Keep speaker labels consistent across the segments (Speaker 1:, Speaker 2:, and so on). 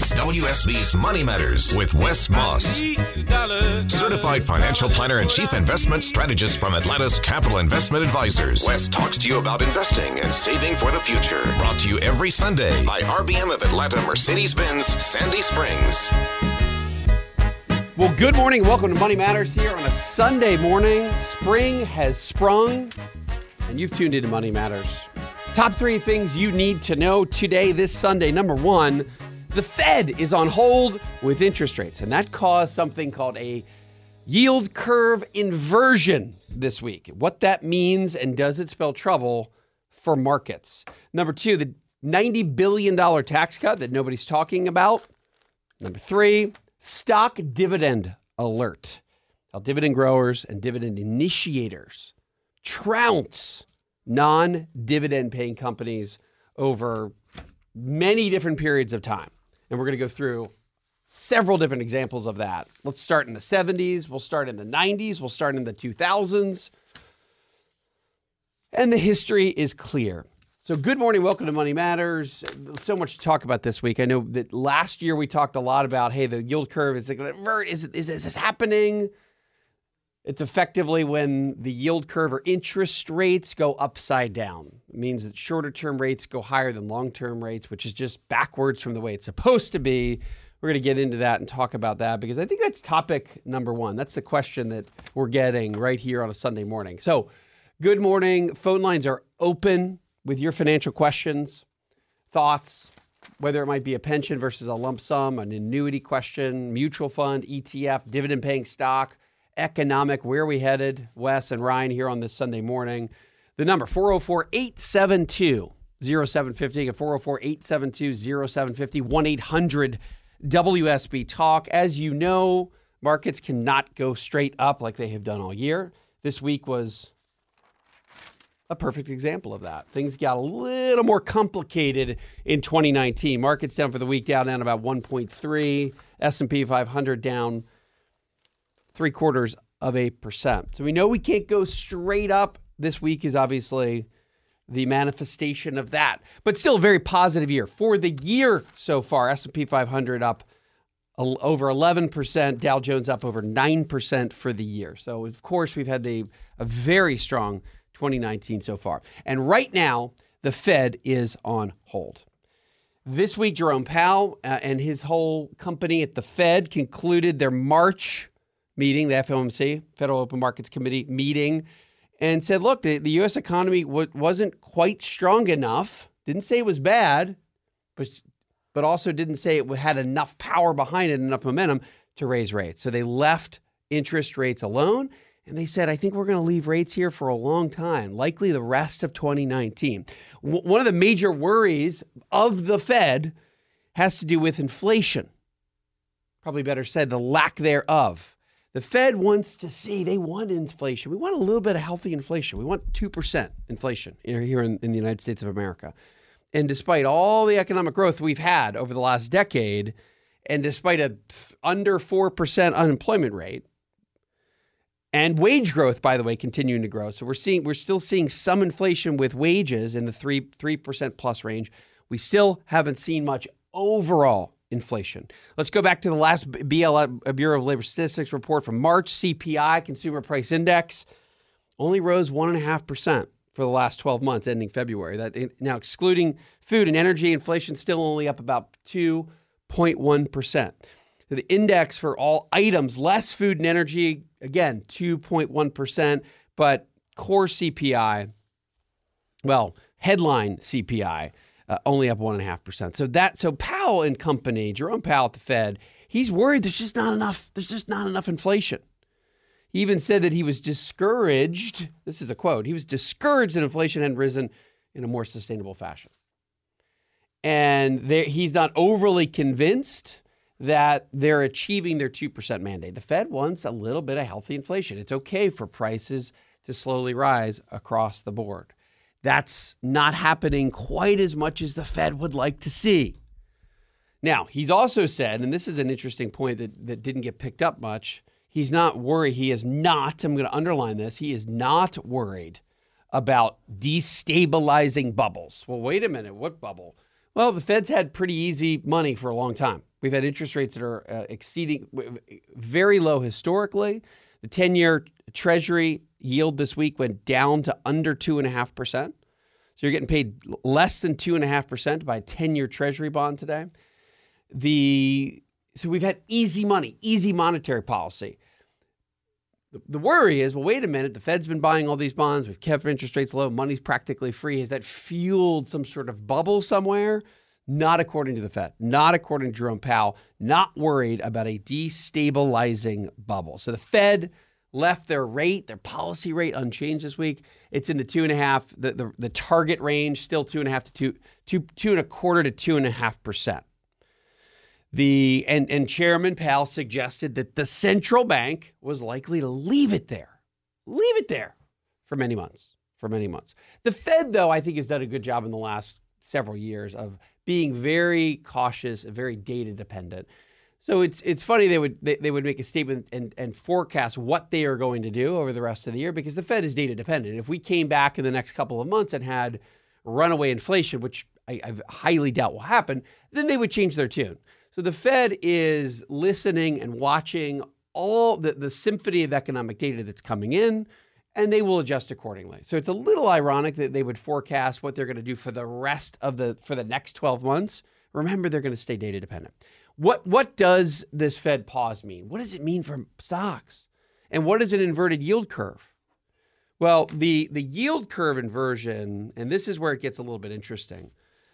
Speaker 1: It's WSB's Money Matters with Wes Moss, certified financial planner and chief investment strategist from Atlanta's Capital Investment Advisors. Wes talks to you about investing and saving for the future. Brought to you every Sunday by RBM of Atlanta Mercedes-Benz Sandy Springs.
Speaker 2: Well, good morning. Welcome to Money Matters here on a Sunday morning. Spring has sprung, and you've tuned into Money Matters. Top three things you need to know today, this Sunday. Number one, the Fed is on hold with interest rates, and that caused something called a yield curve inversion this week. What that means, and does it spell trouble for markets? Number two, the $90 billion tax cut that nobody's talking about. Number three, stock dividend alert. How dividend growers and dividend initiators trounce non-dividend paying companies over many different periods of time. And we're going to go through several different examples of that. Let's start in the 70s. We'll start in the 90s. We'll start in the 2000s. And the history is clear. So good morning. Welcome to Money Matters. So much to talk about this week. I know that last year we talked a lot about, hey, the yield curve is like, is this happening? It's effectively when the yield curve or interest rates go upside down. It means that shorter term rates go higher than long term rates, which is just backwards from the way it's supposed to be. We're going to get into that and talk about that because I think that's topic number one. That's the question that we're getting right here on a Sunday morning. So good morning. Phone lines are open with your financial questions, thoughts, whether it might be a pension versus a lump sum, an annuity question, mutual fund, ETF, dividend paying stock, economic, where are we headed? Wes and Ryan here on this Sunday morning. The number, 404-872-0750, 404-872-0750, 1-800-WSB-TALK. As you know, markets cannot go straight up like they have done all year. This week was a perfect example of that. Things got a little more complicated in 2019. Markets down for the week, down about 1.3. S&P 500 down 0.75%. So we know we can't go straight up. This week is obviously the manifestation of that, but still a very positive year. For the year so far, S&P 500 up over 11%, Dow Jones up over 9% for the year. So of course we've had a very strong 2019 so far. And right now, the Fed is on hold. This week, Jerome Powell and his whole company at the Fed concluded their March meeting, the FOMC, Federal Open Markets Committee meeting, and said, look, the U.S. economy wasn't quite strong enough. Didn't say it was bad, but also didn't say it had enough power behind it, enough momentum to raise rates. So they left interest rates alone, and they said, I think we're going to leave rates here for a long time, likely the rest of 2019. One of the major worries of the Fed has to do with inflation. Probably better said, the lack thereof. The Fed wants to see, they want inflation. We want a little bit of healthy inflation. We want 2% inflation here in the United States of America. And despite all the economic growth we've had over the last decade, and despite a under 4% unemployment rate, and wage growth, by the way, continuing to grow. So we're still seeing some inflation with wages in the 3% plus range. We still haven't seen much overall inflation. Let's go back to the last Bureau of Labor Statistics report from March. CPI, Consumer Price Index, only rose 1.5% for the last 12 months ending February. Now, excluding food and energy, inflation still only up about 2.1%. So the index for all items, less food and energy, again, 2.1%, but core CPI, headline CPI, only up 1.5%. So Powell and company, Jerome Powell at the Fed, he's worried there's just not enough inflation. He even said that he was discouraged. This is a quote. He was discouraged that inflation hadn't risen in a more sustainable fashion. And he's not overly convinced that they're achieving their 2% mandate. The Fed wants a little bit of healthy inflation. It's okay for prices to slowly rise across the board. That's not happening quite as much as the Fed would like to see. Now, he's also said, and this is an interesting point that didn't get picked up much, he's not worried. He is not, I'm going to underline this, he is not worried about destabilizing bubbles. Well, wait a minute, what bubble? Well, the Fed's had pretty easy money for a long time. We've had interest rates that are exceeding very low historically. The 10-year Treasury yield this week went down to under 2.5%. So you're getting paid less than 2.5% to buy a 10-year Treasury bond today. So we've had easy money, easy monetary policy. The worry is, well, wait a minute, the Fed's been buying all these bonds. We've kept interest rates low. Money's practically free. Has that fueled some sort of bubble somewhere? Not according to the Fed, not according to Jerome Powell, not worried about a destabilizing bubble. So the Fed left their policy rate unchanged this week. It's in the 2.5%, the target range, still 2.5% to 2.25% to 2.5%. And Chairman Powell suggested that the central bank was likely to leave it there for many months. The Fed, though, I think has done a good job in the last several years of being very cautious, very data dependent. So it's funny they would make a statement and forecast what they are going to do over the rest of the year, because the Fed is data dependent. If we came back in the next couple of months and had runaway inflation, which I highly doubt will happen, then they would change their tune. So the Fed is listening and watching all the symphony of economic data that's coming in, and they will adjust accordingly. So it's a little ironic that they would forecast what they're going to do for the next 12 months. Remember, they're going to stay data dependent. What does this Fed pause mean? What does it mean for stocks? And what is an inverted yield curve? Well, the yield curve inversion, and this is where it gets a little bit interesting.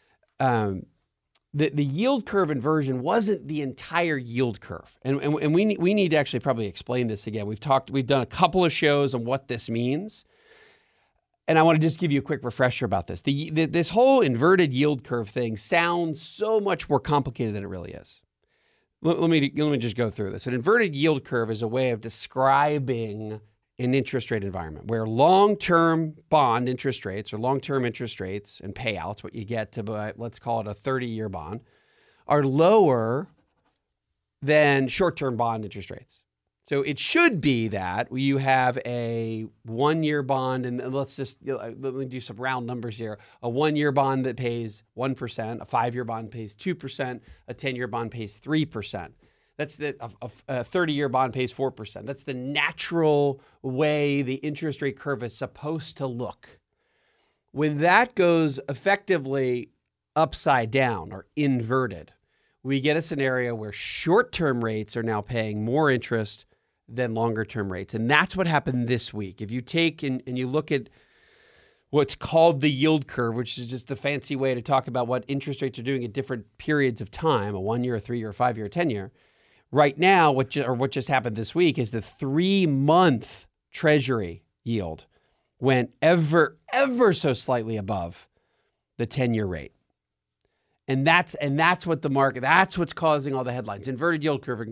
Speaker 2: The yield curve inversion wasn't the entire yield curve. And we need to actually probably explain this again. We've done a couple of shows on what this means. And I want to just give you a quick refresher about this. This whole inverted yield curve thing sounds so much more complicated than it really is. Let me just go through this. An inverted yield curve is a way of describing an interest rate environment where long-term bond interest rates or long-term interest rates and payouts, what you get to buy, let's call it a 30-year bond, are lower than short-term bond interest rates. So it should be that you have a 1-year bond, and let me do some round numbers here. A 1-year bond that pays 1%, a 5-year bond pays 2%, a 10-year bond pays 3%. That's a 30-year bond pays 4%. That's the natural way the interest rate curve is supposed to look. When that goes effectively upside down or inverted, we get a scenario where short-term rates are now paying more interest than longer-term rates. And that's what happened this week. If you take and you look at what's called the yield curve, which is just a fancy way to talk about what interest rates are doing at different periods of time, a 1-year, a 3-year, a 5-year, a 10-year. Right now, what just happened this week is the 3-month Treasury yield went ever so slightly above the 10-year rate. And that's what the market, that's what's causing all the headlines. Inverted yield curve.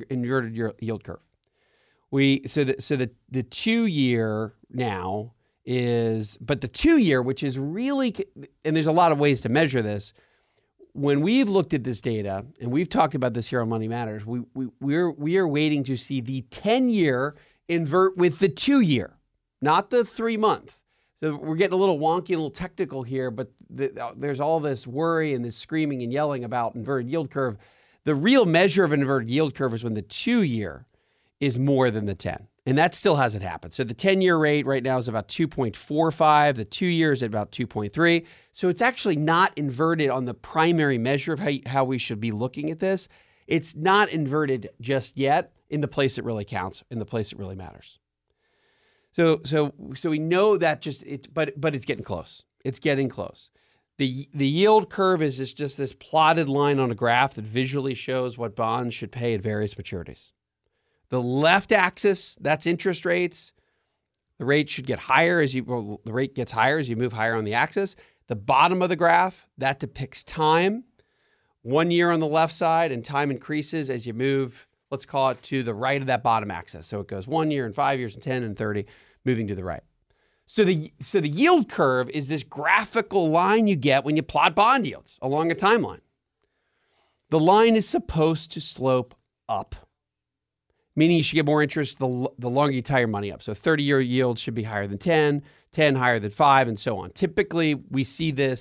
Speaker 2: So the 2-year now is, but the 2-year, which is really, and there's a lot of ways to measure this. When we've looked at this data, and we've talked about this here on Money Matters, we are waiting to see the 10-year invert with the 2-year, not the 3-month. So we're getting a little wonky and a little technical here, but there's all this worry and this screaming and yelling about inverted yield curve. The real measure of an inverted yield curve is when the 2-year is more than the 10. And that still hasn't happened. So the 10-year rate right now is about 2.45. The 2-year is at about 2.3. So it's actually not inverted on the primary measure of how we should be looking at this. It's not inverted just yet in the place it really counts, in the place it really matters. So we know that but it's getting close. It's getting close. The yield curve is just this plotted line on a graph that visually shows what bonds should pay at various maturities. The left axis, that's interest rates. The rate should get higher the rate gets higher as you move higher on the axis. The bottom of the graph, that depicts time. 1 year on the left side, and time increases as you move, let's call it to the right of that bottom axis. So it goes 1 year and 5 years and 10 and 30, moving to the right. So the yield curve is this graphical line you get when you plot bond yields along a timeline. The line is supposed to slope up, meaning you should get more interest the longer you tie your money up. So 30-year yield should be higher than 10, 10 higher than 5, and so on. Typically, we see this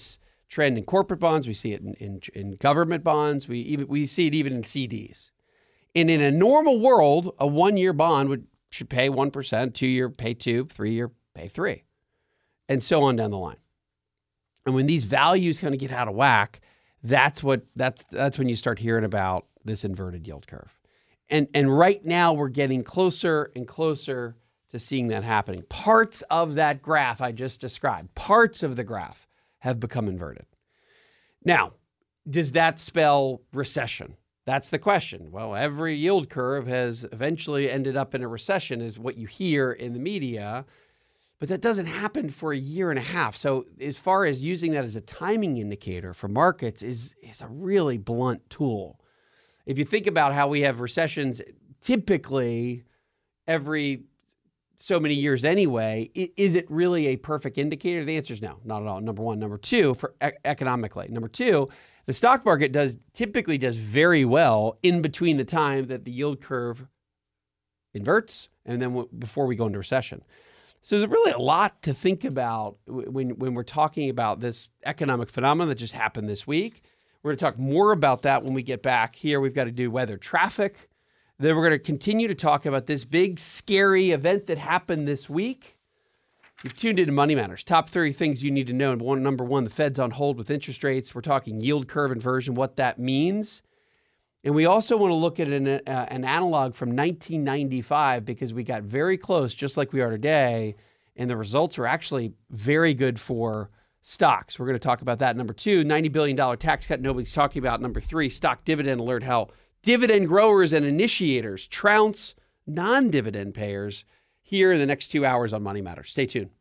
Speaker 2: trend in corporate bonds. We see it in government bonds. We see it even in CDs. And in a normal world, a 1-year bond should pay 1%, 2-year pay 2%, 3-year pay 3%, and so on down the line. And when these values kind of get out of whack, that's when you start hearing about this inverted yield curve. And right now we're getting closer and closer to seeing that happening. Parts of that graph I just described, parts of the graph have become inverted. Now, does that spell recession? That's the question. Well, every yield curve has eventually ended up in a recession is what you hear in the media, but that doesn't happen for a year and a half. So as far as using that as a timing indicator for markets is a really blunt tool. If you think about how we have recessions typically every so many years anyway, is it really a perfect indicator? The answer is no, not at all. Number one. Number two, for economically. Number two, the stock market typically does very well in between the time that the yield curve inverts and then before we go into recession. So there's really a lot to think about when we're talking about this economic phenomenon that just happened this week. We're going to talk more about that when we get back here. We've got to do weather traffic. Then we're going to continue to talk about this big, scary event that happened this week. You've tuned into Money Matters. Top 30 things you need to know. Number one, the Fed's on hold with interest rates. We're talking yield curve inversion, what that means. And we also want to look at an analog from 1995 because we got very close, just like we are today, and the results are actually very good for stocks. We're going to talk about that. Number two, $90 billion tax cut nobody's talking about. Number three, stock dividend alert, how dividend growers and initiators trounce non-dividend payers here in the next 2 hours on Money Matters. Stay tuned.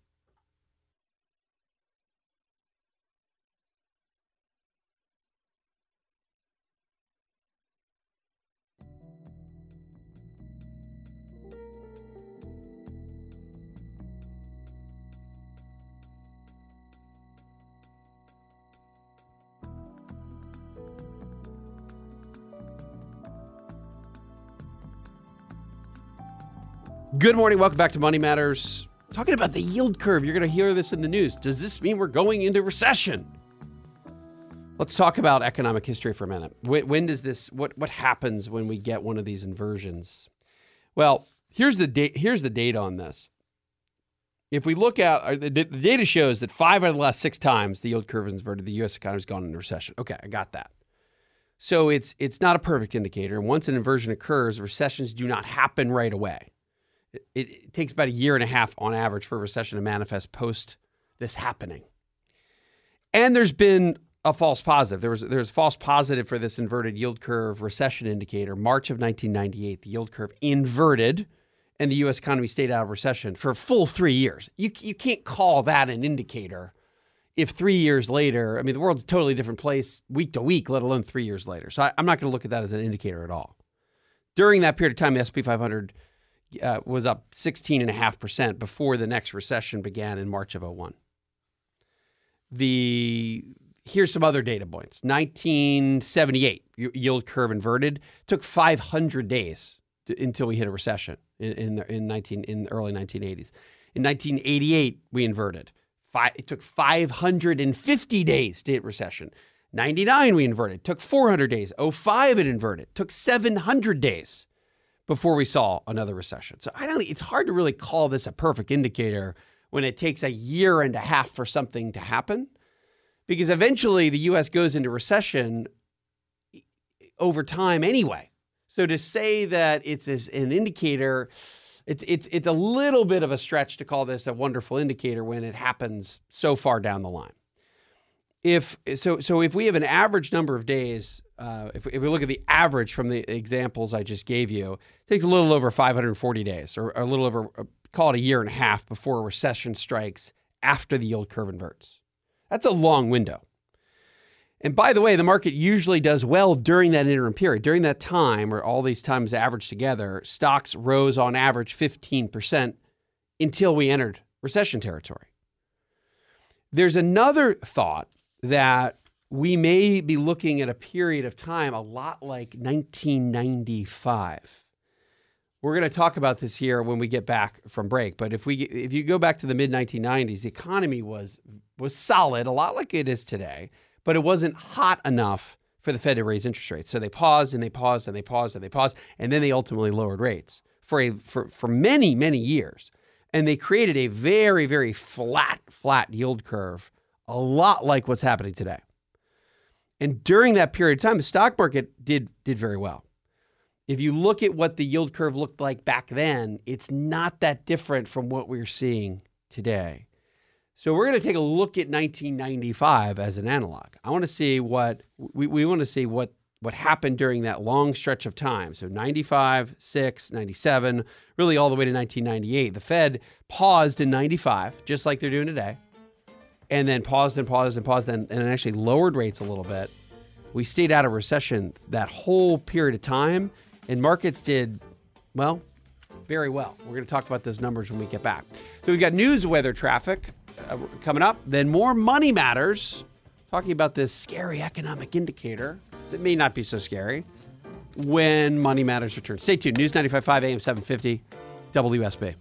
Speaker 2: Good morning. Welcome back to Money Matters. Talking about the yield curve. You're going to hear this in the news. Does this mean we're going into recession? Let's talk about economic history for a minute. When does this, what happens when we get one of these inversions? Well, here's the data on this. If we look at, the data shows that 5 out of the last 6 times the yield curve is inverted, the U.S. economy has gone into recession. Okay, I got that. So it's not a perfect indicator. And once an inversion occurs, recessions do not happen right away. It takes about a year and a half on average for a recession to manifest post this happening. And there's been a false positive. There was a false positive for this inverted yield curve recession indicator. March of 1998, the yield curve inverted and the U.S. economy stayed out of recession for a full 3 years. You can't call that an indicator if 3 years later, I mean, the world's a totally different place week to week, let alone 3 years later. So I'm not going to look at that as an indicator at all. During that period of time, the S&P 500 was up 16.5% before the next recession began in March of 2001. Here's some other data points. 1978, yield curve inverted. Took 500 days until we hit a recession in the early 1980s. In 1988, we inverted. It took 550 days to hit recession. 99, we inverted. Took 400 days. 05, it inverted. Took 700 days before we saw another recession. So it's hard to really call this a perfect indicator when it takes a year and a half for something to happen, because eventually the U.S. goes into recession over time anyway. So to say that it's an indicator, it's a little bit of a stretch to call this a wonderful indicator when it happens so far down the line. If we have an average number of days, if we look at the average from the examples I just gave you, it takes a little over 540 days or a little over, call it a year and a half before a recession strikes after the yield curve inverts. That's a long window. And by the way, the market usually does well during that interim period. During that time, or all these times averaged together, stocks rose on average 15% until we entered recession territory. There's another thought that we may be looking at a period of time a lot like 1995. We're going to talk about this here when we get back from break. But if you go back to the mid-1990s, the economy was solid, a lot like it is today, but it wasn't hot enough for the Fed to raise interest rates. So they paused and they paused and they paused and they paused, and then they ultimately lowered rates for many, many years. And they created a very, very flat yield curve, a lot like what's happening today. And during that period of time, the stock market did very well. If you look at what the yield curve looked like back then, it's not that different from what we're seeing today. So we're going to take a look at 1995 as an analog. I want to see what we want to see what happened during that long stretch of time. So 95, 6, 97, really all the way to 1998. The Fed paused in 95, just like they're doing today, and then paused and actually lowered rates a little bit. We stayed out of recession that whole period of time. And markets did, well, very well. We're going to talk about those numbers when we get back. So we've got news, weather, traffic coming up. Then more money matters, talking about this scary economic indicator that may not be so scary when Money Matters returns. Stay tuned. News 95.5 AM 750 WSB.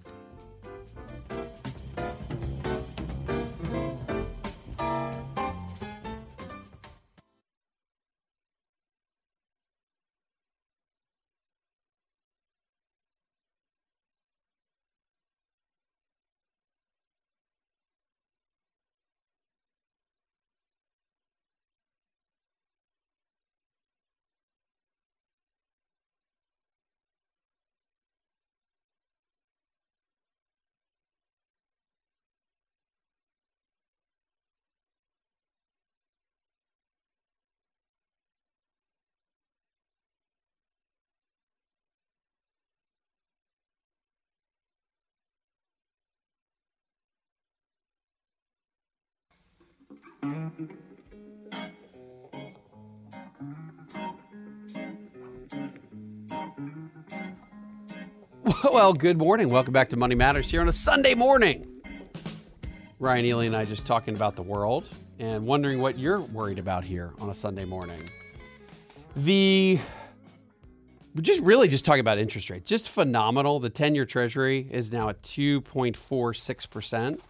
Speaker 2: Well, good morning. Welcome back to Money Matters here on a Sunday morning. Ryan Ely and I just talking about the world and wondering what you're worried about here on a Sunday morning. We're just talking about interest rates. Just phenomenal. The 10-year Treasury is now at 2.46%.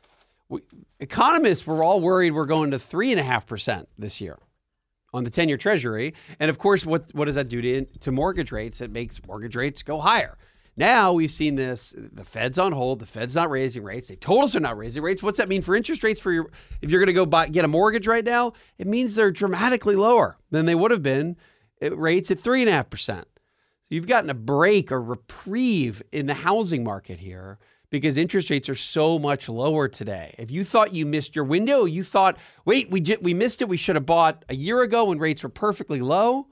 Speaker 2: Economists were all worried we're going to 3.5% this year on the 10-year Treasury. And of course, what does that do to mortgage rates? It makes mortgage rates go higher. Now we've seen this, the Fed's on hold, the Fed's not raising rates. They told us they're not raising rates. What's that mean for interest rates if you're going to get a mortgage right now? It means they're dramatically lower than they would have been at rates at 3.5%. So you've gotten a break or reprieve in the housing market here because interest rates are so much lower today. If you thought you missed your window, you thought, wait, we missed it. We should have bought a year ago when rates were perfectly low.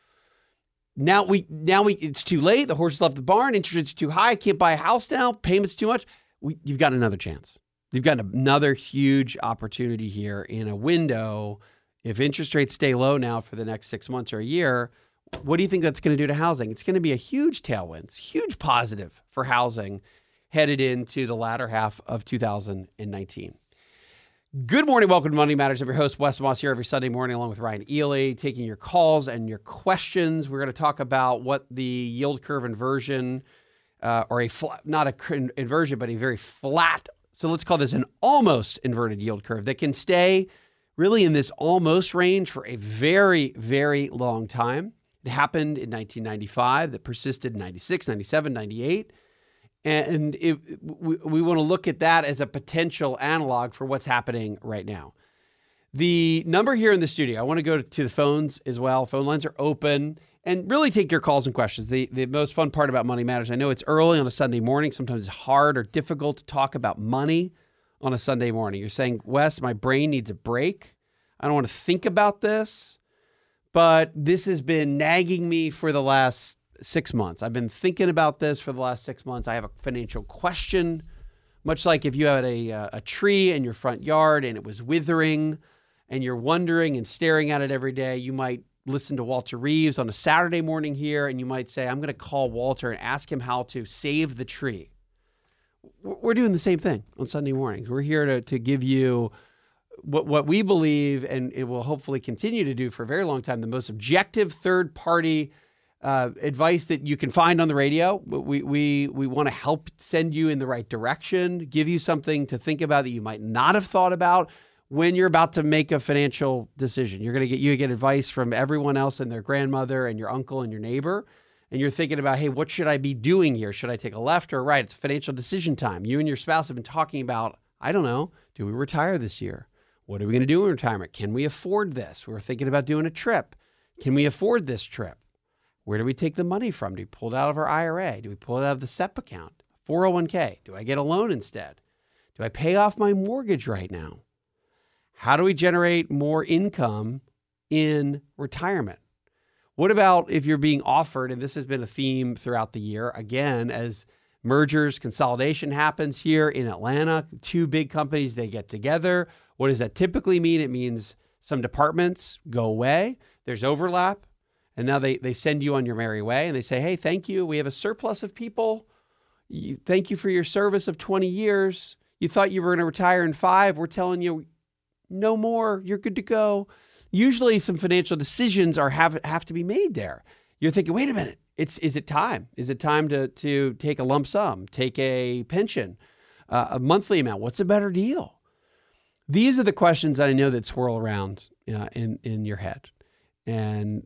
Speaker 2: Now it's too late. The horse left the barn. Interest rates too high. Can't buy a house now. Payments too much. You've got another chance. You've got another huge opportunity here in a window. If interest rates stay low now for the next 6 months or a year, what do you think that's going to do to housing? It's going to be a huge tailwind. It's huge positive for housing headed into the latter half of 2019. Good morning. Welcome to Money Matters. I'm your host, Wes Moss, here every Sunday morning along with Ryan Ely, taking your calls and your questions. We're going to talk about what the yield curve inversion, or a flat, not an inversion, but a very flat, so let's call this an almost inverted yield curve that can stay really in this almost range for a very, very long time. It happened in 1995, that persisted in 96, 97, 98. And we want to look at that as a potential analog for what's happening right now. The number here in the studio, I want to go to the phones as well. Phone lines are open and really take your calls and questions. The most fun part about Money Matters, I know it's early on a Sunday morning. Sometimes it's hard or difficult to talk about money on a Sunday morning. You're saying, Wes, my brain needs a break. I don't want to think about this, but this has been nagging me for the last 6 months. I've been thinking about this for the last 6 months. I have a financial question, much like if you had a tree in your front yard and it was withering and you're wondering and staring at it every day, you might listen to Walter Reeves on a Saturday morning here and you might say, I'm going to call Walter and ask him how to save the tree. We're doing the same thing on Sunday mornings. We're here to give you what we believe, and it will hopefully continue to do for a very long time, the most objective third-party advice that you can find on the radio. We want to help send you in the right direction, give you something to think about that you might not have thought about when you're about to make a financial decision. You're going to get advice from everyone else and their grandmother and your uncle and your neighbor. And you're thinking about, hey, what should I be doing here? Should I take a left or a right? It's financial decision time. You and your spouse have been talking about, I don't know, do we retire this year? What are we going to do in retirement? Can we afford this? We're thinking about doing a trip. Can we afford this trip? Where do we take the money from? Do we pull it out of our IRA? Do we pull it out of the SEP account? 401k? Do I get a loan instead? Do I pay off my mortgage right now? How do we generate more income in retirement? What about if you're being offered, and this has been a theme throughout the year, again, as mergers, consolidation happens here in Atlanta, two big companies, they get together. What does that typically mean? It means some departments go away. There's overlap. And now they send you on your merry way and they say, hey, thank you. We have a surplus of people. Thank you for your service of 20 years. You thought you were going to retire in 5. We're telling you no more. You're good to go. Usually some financial decisions have to be made there. You're thinking, wait a minute. Is it time? Is it time to take a lump sum, take a pension, a monthly amount? What's a better deal? These are the questions that I know that swirl around in your head. And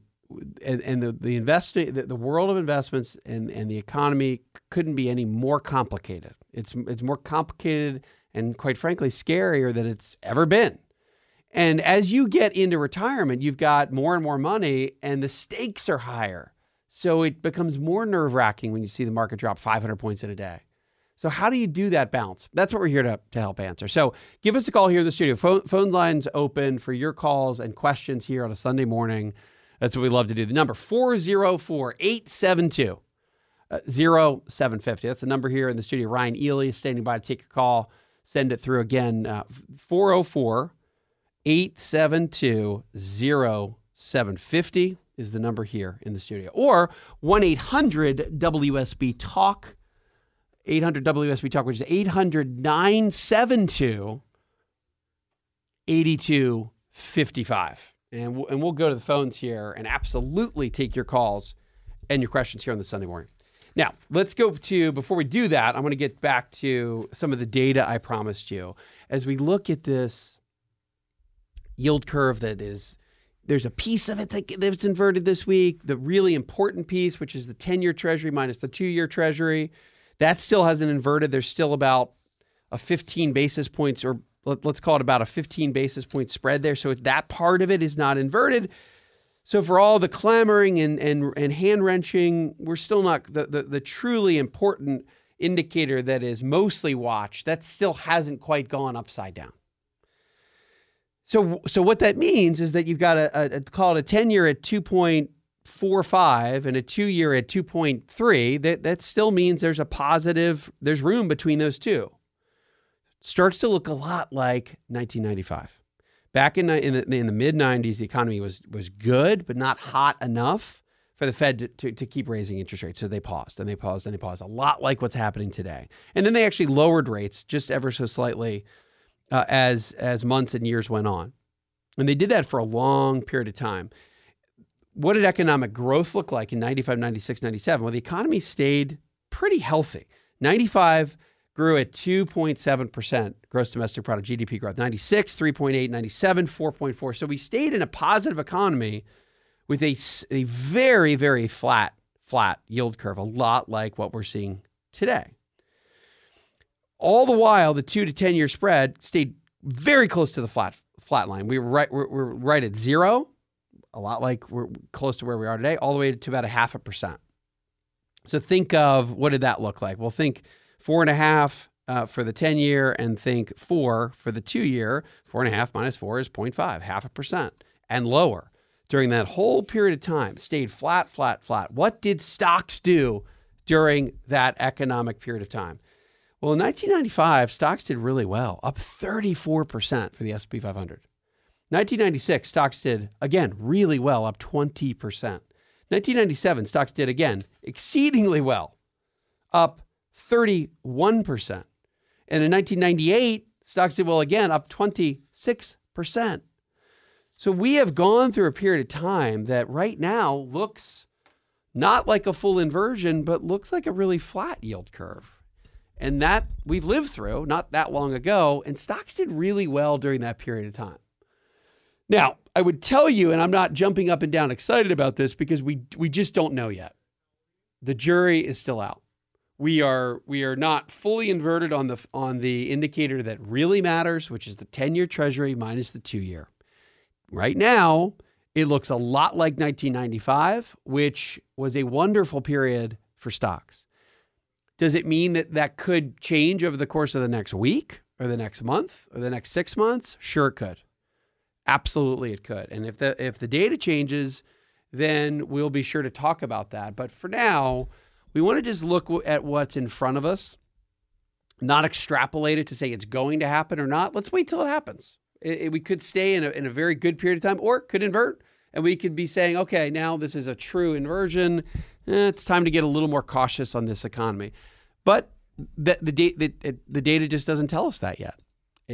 Speaker 2: the world of investments and the economy couldn't be any more complicated. It's more complicated and, quite frankly, scarier than it's ever been. And as you get into retirement, you've got more and more money and the stakes are higher. So it becomes more nerve-wracking when you see the market drop 500 points in a day. So how do you do that balance? That's what we're here to help answer. So give us a call here in the studio. Phone lines open for your calls and questions here on a Sunday morning. That's what we love to do. The number 404-872-0750. That's the number here in the studio. Ryan Ely is standing by to take your call. Send it through again. 404-872-0750 is the number here in the studio. Or 1-800-WSB-TALK. 800-WSB-TALK, which is 800-972-8255. And we'll go to the phones here and absolutely take your calls and your questions here on the Sunday morning. Now, let's go to, before we do that, I'm going to get back to some of the data I promised you. As we look at this yield curve there's a piece of it that's inverted this week. The really important piece, which is the 10-year Treasury minus the 2-year Treasury, that still hasn't inverted. There's still about a 15 basis points, or let's call it about a 15 basis point spread there. So that part of it is not inverted. So for all the clamoring and hand-wrenching, we're still not the truly important indicator that is mostly watched. That still hasn't quite gone upside down. So what that means is that you've got call it a 10-year at 2.45 and a 2-year at 2.3. That still means there's room between those two. Starts to look a lot like 1995. Back in the mid-90s, the economy was good, but not hot enough for the Fed to keep raising interest rates. So they paused, and they paused, and they paused, a lot like what's happening today. And then they actually lowered rates just ever so slightly as months and years went on. And they did that for a long period of time. What did economic growth look like in 95, 96, 97? Well, the economy stayed pretty healthy. 95 grew at 2.7% gross domestic product, GDP growth. 96, 3.8, 97, 4.4. So we stayed in a positive economy with a very, very flat yield curve, a lot like what we're seeing today. All the while, the 2 to 10-year spread stayed very close to the flat line. We're right at zero, a lot like we're close to where we are today, all the way to about 0.5%. So think of, what did that look like? Well, think 4.5 for the 10-year and think 4 for the 2-year. 4.5 minus 4 is 0.5, 0.5%, and lower. During that whole period of time, stayed flat. What did stocks do during that economic period of time? Well, in 1995, stocks did really well, up 34% for the S&P 500. 1996, stocks did, again, really well, up 20%. 1997, stocks did, again, exceedingly well, up 31%. And in 1998, stocks did well again, up 26%. So we have gone through a period of time that right now looks not like a full inversion, but looks like a really flat yield curve. And that we've lived through not that long ago, and stocks did really well during that period of time. Now, I would tell you, and I'm not jumping up and down excited about this because we just don't know yet. The jury is still out. We are not fully inverted on the indicator that really matters, which is the 10-year Treasury minus the 2-year. Right now, it looks a lot like 1995, which was a wonderful period for stocks. Does it mean that could change over the course of the next week or the next month or the next 6 months? Sure, it could. Absolutely, it could. And if the data changes, then we'll be sure to talk about that. But for now, we want to just look at what's in front of us, not extrapolate it to say it's going to happen or not. Let's wait till it happens. We could stay in a very good period of time, or it could invert. And we could be saying, okay, now this is a true inversion. It's time to get a little more cautious on this economy. But the data just doesn't tell us that yet.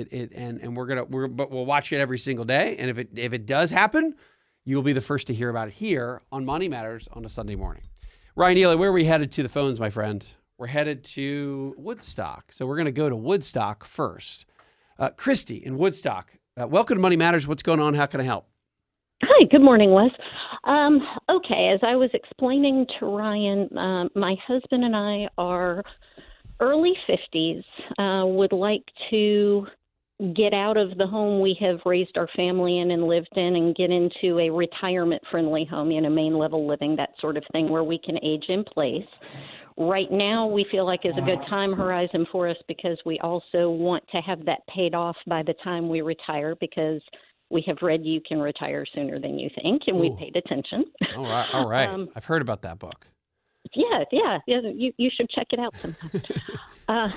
Speaker 2: But we'll watch it every single day. And if it does happen, you'll be the first to hear about it here on Money Matters on a Sunday morning. Ryan Neely, where are we headed to the phones, my friend? We're headed to Woodstock. So we're going to go to Woodstock first. Christy in Woodstock. Welcome to Money Matters. What's going on? How can I help?
Speaker 3: Hi, good morning, Wes. Okay, as I was explaining to Ryan, my husband and I are early 50s, would like to get out of the home we have raised our family in and lived in and get into a retirement-friendly home, main-level living, that sort of thing, where we can age in place. Right now, we feel like is a good time horizon for us because we also want to have that paid off by the time we retire, because we have read You Can Retire Sooner Than You Think, and we paid attention.
Speaker 2: All right. I've heard about that book.
Speaker 3: Yeah. You should check it out sometime.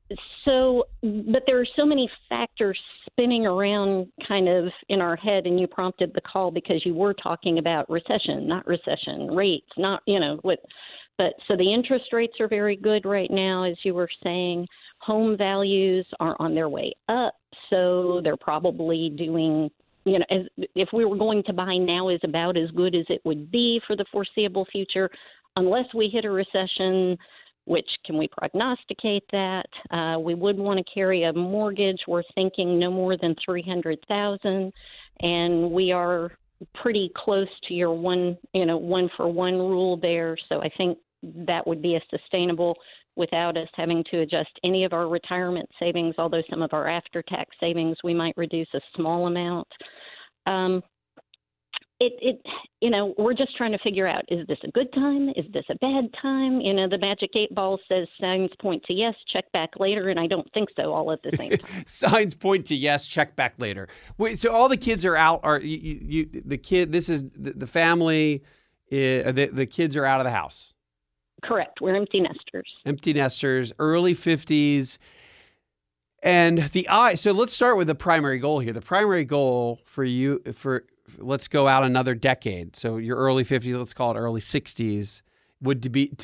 Speaker 3: But there are so many factors spinning around kind of in our head, and you prompted the call because you were talking about recession, not recession, rates, not, But so the interest rates are very good right now, as you were saying. Home values are on their way up, so they're probably doing, if we were going to buy now, is about as good as it would be for the foreseeable future, unless we hit a recession. Which, can we prognosticate that? We would want to carry a mortgage. We're thinking no more than $300,000, and we are pretty close to your one for one rule there. So I think that would be a sustainable without us having to adjust any of our retirement savings, although some of our after-tax savings we might reduce a small amount. We're just trying to figure out, is this a good time? Is this a bad time? The magic 8 ball says signs point to yes, check back later, and I don't think so all at the same time.
Speaker 2: Signs point to yes, check back later. Wait, so all the kids are out. The family, the kids are out of the house?
Speaker 3: Correct. We're empty nesters. Empty nesters,
Speaker 2: early 50s. And so let's start with the primary goal here. The primary goal for you, let's go out another decade. So your early 50s, let's call it early 60s, would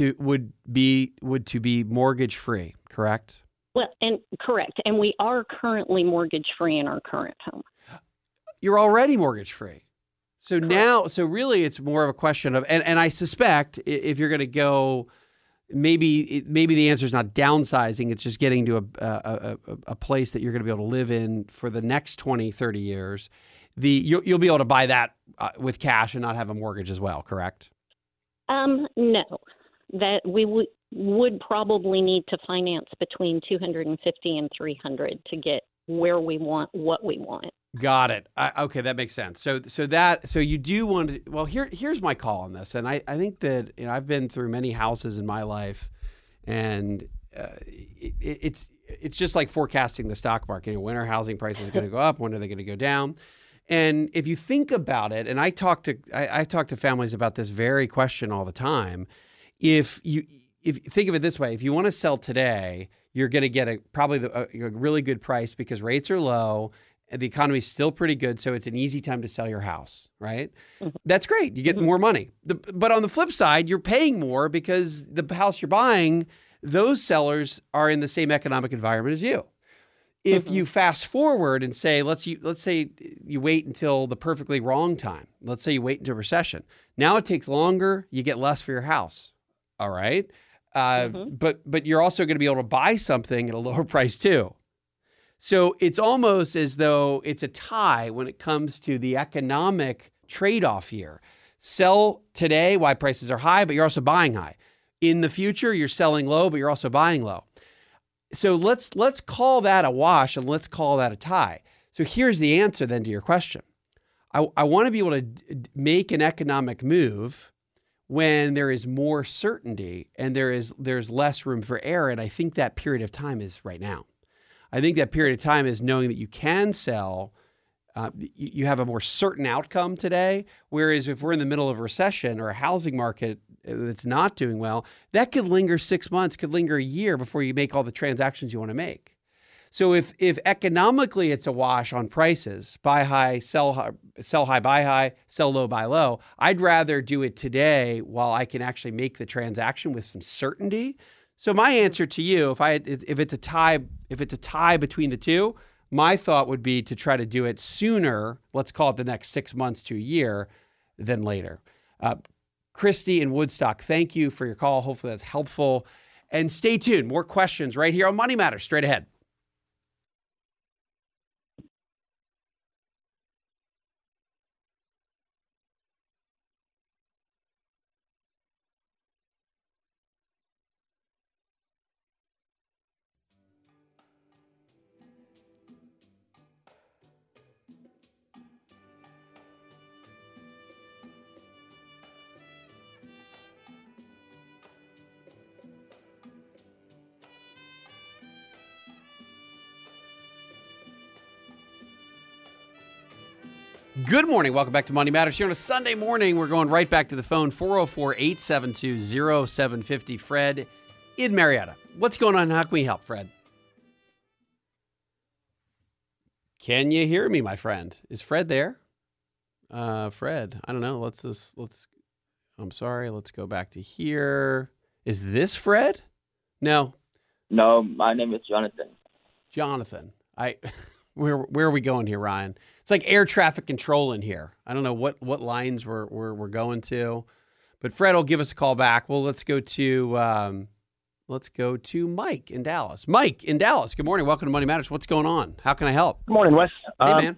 Speaker 2: to be mortgage free, correct?
Speaker 3: Well, and correct. And we are currently mortgage free in our current home.
Speaker 2: You're already mortgage free. So
Speaker 3: correct.
Speaker 2: Now, so really it's more of a question of, and I suspect if you're going to go, maybe the answer is not downsizing. It's just getting to a place that you're going to be able to live in for the next 20, 30 years. You'll be able to buy that with cash and not have a mortgage as well, correct?
Speaker 3: No, that we would probably need to finance between $250 and $300 to get where we want, what we want.
Speaker 2: Got it. Okay, that makes sense. So you do want to. Well, here's my call on this, and I think that I've been through many houses in my life, and it's just like forecasting the stock market. When are housing prices going to go up? When are they going to go down? And if you think about it, and I talk to families about this very question all the time. If you think of it this way, if you want to sell today, you're going to get probably a really good price because rates are low and the economy is still pretty good. So it's an easy time to sell your house, right? Mm-hmm. That's great. You get more money. But on the flip side, you're paying more because the house you're buying, those sellers are in the same economic environment as you. If you fast forward and say, let's say you wait until the perfectly wrong time. Let's say you wait until recession. Now it takes longer. You get less for your house. All right. But you're also going to be able to buy something at a lower price too. So it's almost as though it's a tie when it comes to the economic trade-off here. Sell today while prices are high, but you're also buying high. In the future, you're selling low, but you're also buying low. So let's call that a wash and let's call that a tie. So here's the answer then to your question. I want to be able to make an economic move when there is more certainty and there's less room for error. And I think that period of time is right now. I think that period of time is knowing that you can sell. You have a more certain outcome today. Whereas if we're in the middle of a recession or a housing market that's not doing well, that could linger 6 months, could linger a year before you make all the transactions you want to make. So if economically it's a wash on prices, buy high, sell high, buy high, sell low, buy low, I'd rather do it today while I can actually make the transaction with some certainty. So my answer to you, if it's a tie between the two, my thought would be to try to do it sooner, let's call it the next 6 months to a year, than later. Christy in Woodstock, thank you for your call. Hopefully that's helpful. And stay tuned. More questions right here on Money Matters straight ahead. Good morning. Welcome back to Money Matters. Here on a Sunday morning, we're going right back to the phone, 404-872-0750. Fred in Marietta. What's going on? How can we help, Fred? Can you hear me, my friend? Is Fred there? Fred, I don't know. I'm sorry. Let's go back to here. Is this Fred? No.
Speaker 4: No, my name is Jonathan.
Speaker 2: Jonathan. Where are we going here, Ryan? It's like air traffic control in here. I don't know what lines we're going to, but Fred will give us a call back. Well, let's go to Mike in Dallas. Mike in Dallas. Good morning. Welcome to Money Matters. What's going on? How can I help?
Speaker 5: Good morning, Wes.
Speaker 2: Hey, man.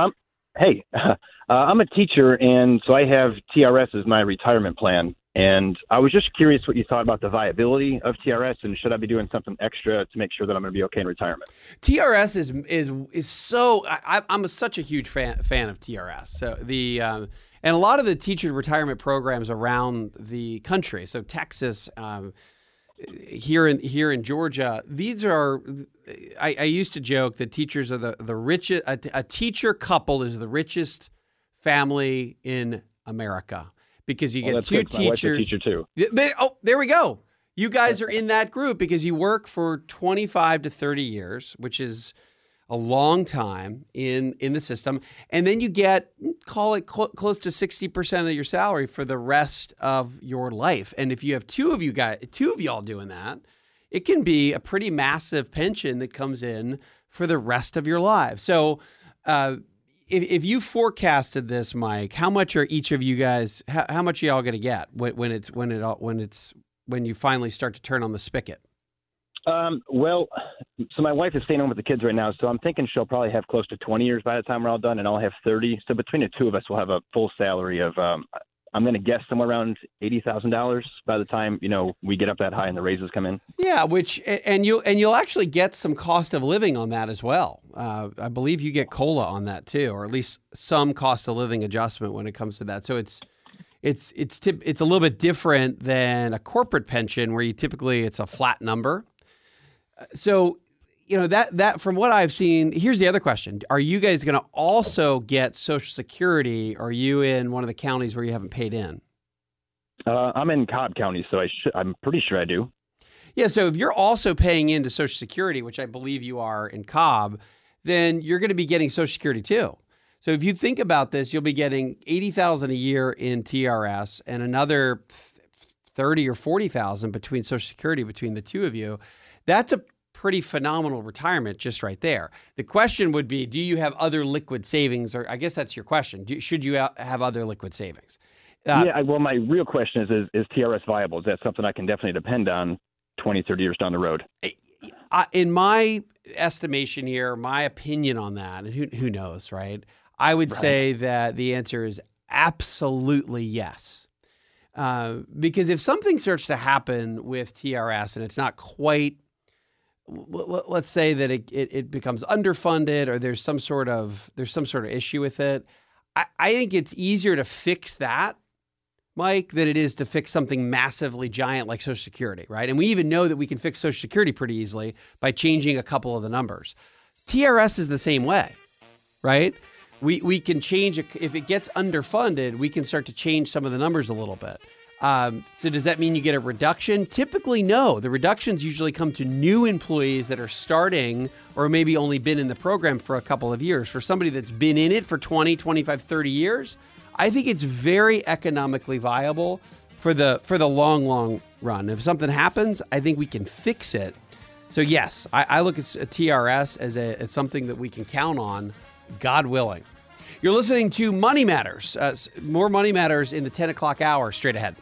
Speaker 5: I'm a teacher, and so I have TRS as my retirement plan. And I was just curious what you thought about the viability of TRS, and should I be doing something extra to make sure that I'm going to be okay in retirement?
Speaker 2: TRS is so. I'm such a huge fan of TRS. So and a lot of the teacher retirement programs around the country. So Texas, here in Georgia, these are. I used to joke that teachers are the richest. A teacher couple is the richest family in America. Because you get two teachers. My wife's a teacher too. There we go. You guys are in that group because you work for 25 to 30 years, which is a long time in the system. And then you get, call it close to 60% of your salary for the rest of your life. And if you have two of y'all doing that, it can be a pretty massive pension that comes in for the rest of your lives. So, if you forecasted this, Mike, how much are each of you guys? How much are y'all going to get when you finally start to turn on the spigot?
Speaker 5: Well, so my wife is staying home with the kids right now, so I'm thinking she'll probably have close to 20 years by the time we're all done, and I'll have 30. So between the two of us, we'll have a full salary of I'm going to guess somewhere around $80,000 by the time we get up that high and the raises come in. Yeah,
Speaker 2: you'll actually get some cost of living on that as well. I believe you get COLA on that too, or at least some cost of living adjustment when it comes to that. So it's a little bit different than a corporate pension where it's a flat number. So that from what I've seen, here's the other question. Are you guys going to also get Social Security? Or are you in one of the counties where you haven't paid in?
Speaker 5: I'm in Cobb County, so I'm pretty sure I do.
Speaker 2: Yeah, so if you're also paying into Social Security, which I believe you are in Cobb, then you're going to be getting Social Security too. So if you think about this, you'll be getting $80,000 a year in TRS and another $30,000 or $40,000 between Social Security between the two of you. That's a pretty phenomenal retirement just right there. The question would be, do you have other liquid savings? Or I guess that's your question. Should you have other liquid savings?
Speaker 5: Well, my real question is TRS viable? Is that something I can definitely depend on 20, 30 years down the road?
Speaker 2: In my estimation here, my opinion on that, and who knows, right? I would say that the answer is absolutely yes. Because if something starts to happen with TRS and it's not quite, let's say that it becomes underfunded or there's some sort of issue with it, I think it's easier to fix that, Mike, than it is to fix something massively giant like Social Security, right? And we even know that we can fix Social Security pretty easily by changing a couple of the numbers. TRS is the same way, right? We can change it. If it gets underfunded, we can start to change some of the numbers a little bit. So does that mean you get a reduction? Typically, no. The reductions usually come to new employees that are starting or maybe only been in the program for a couple of years. For somebody that's been in it for 20, 25, 30 years, I think it's very economically viable for the long run. If something happens, I think we can fix it. So yes, I look at a TRS as something that we can count on, God willing. You're listening to Money Matters. More Money Matters in the 10 o'clock hour, straight ahead.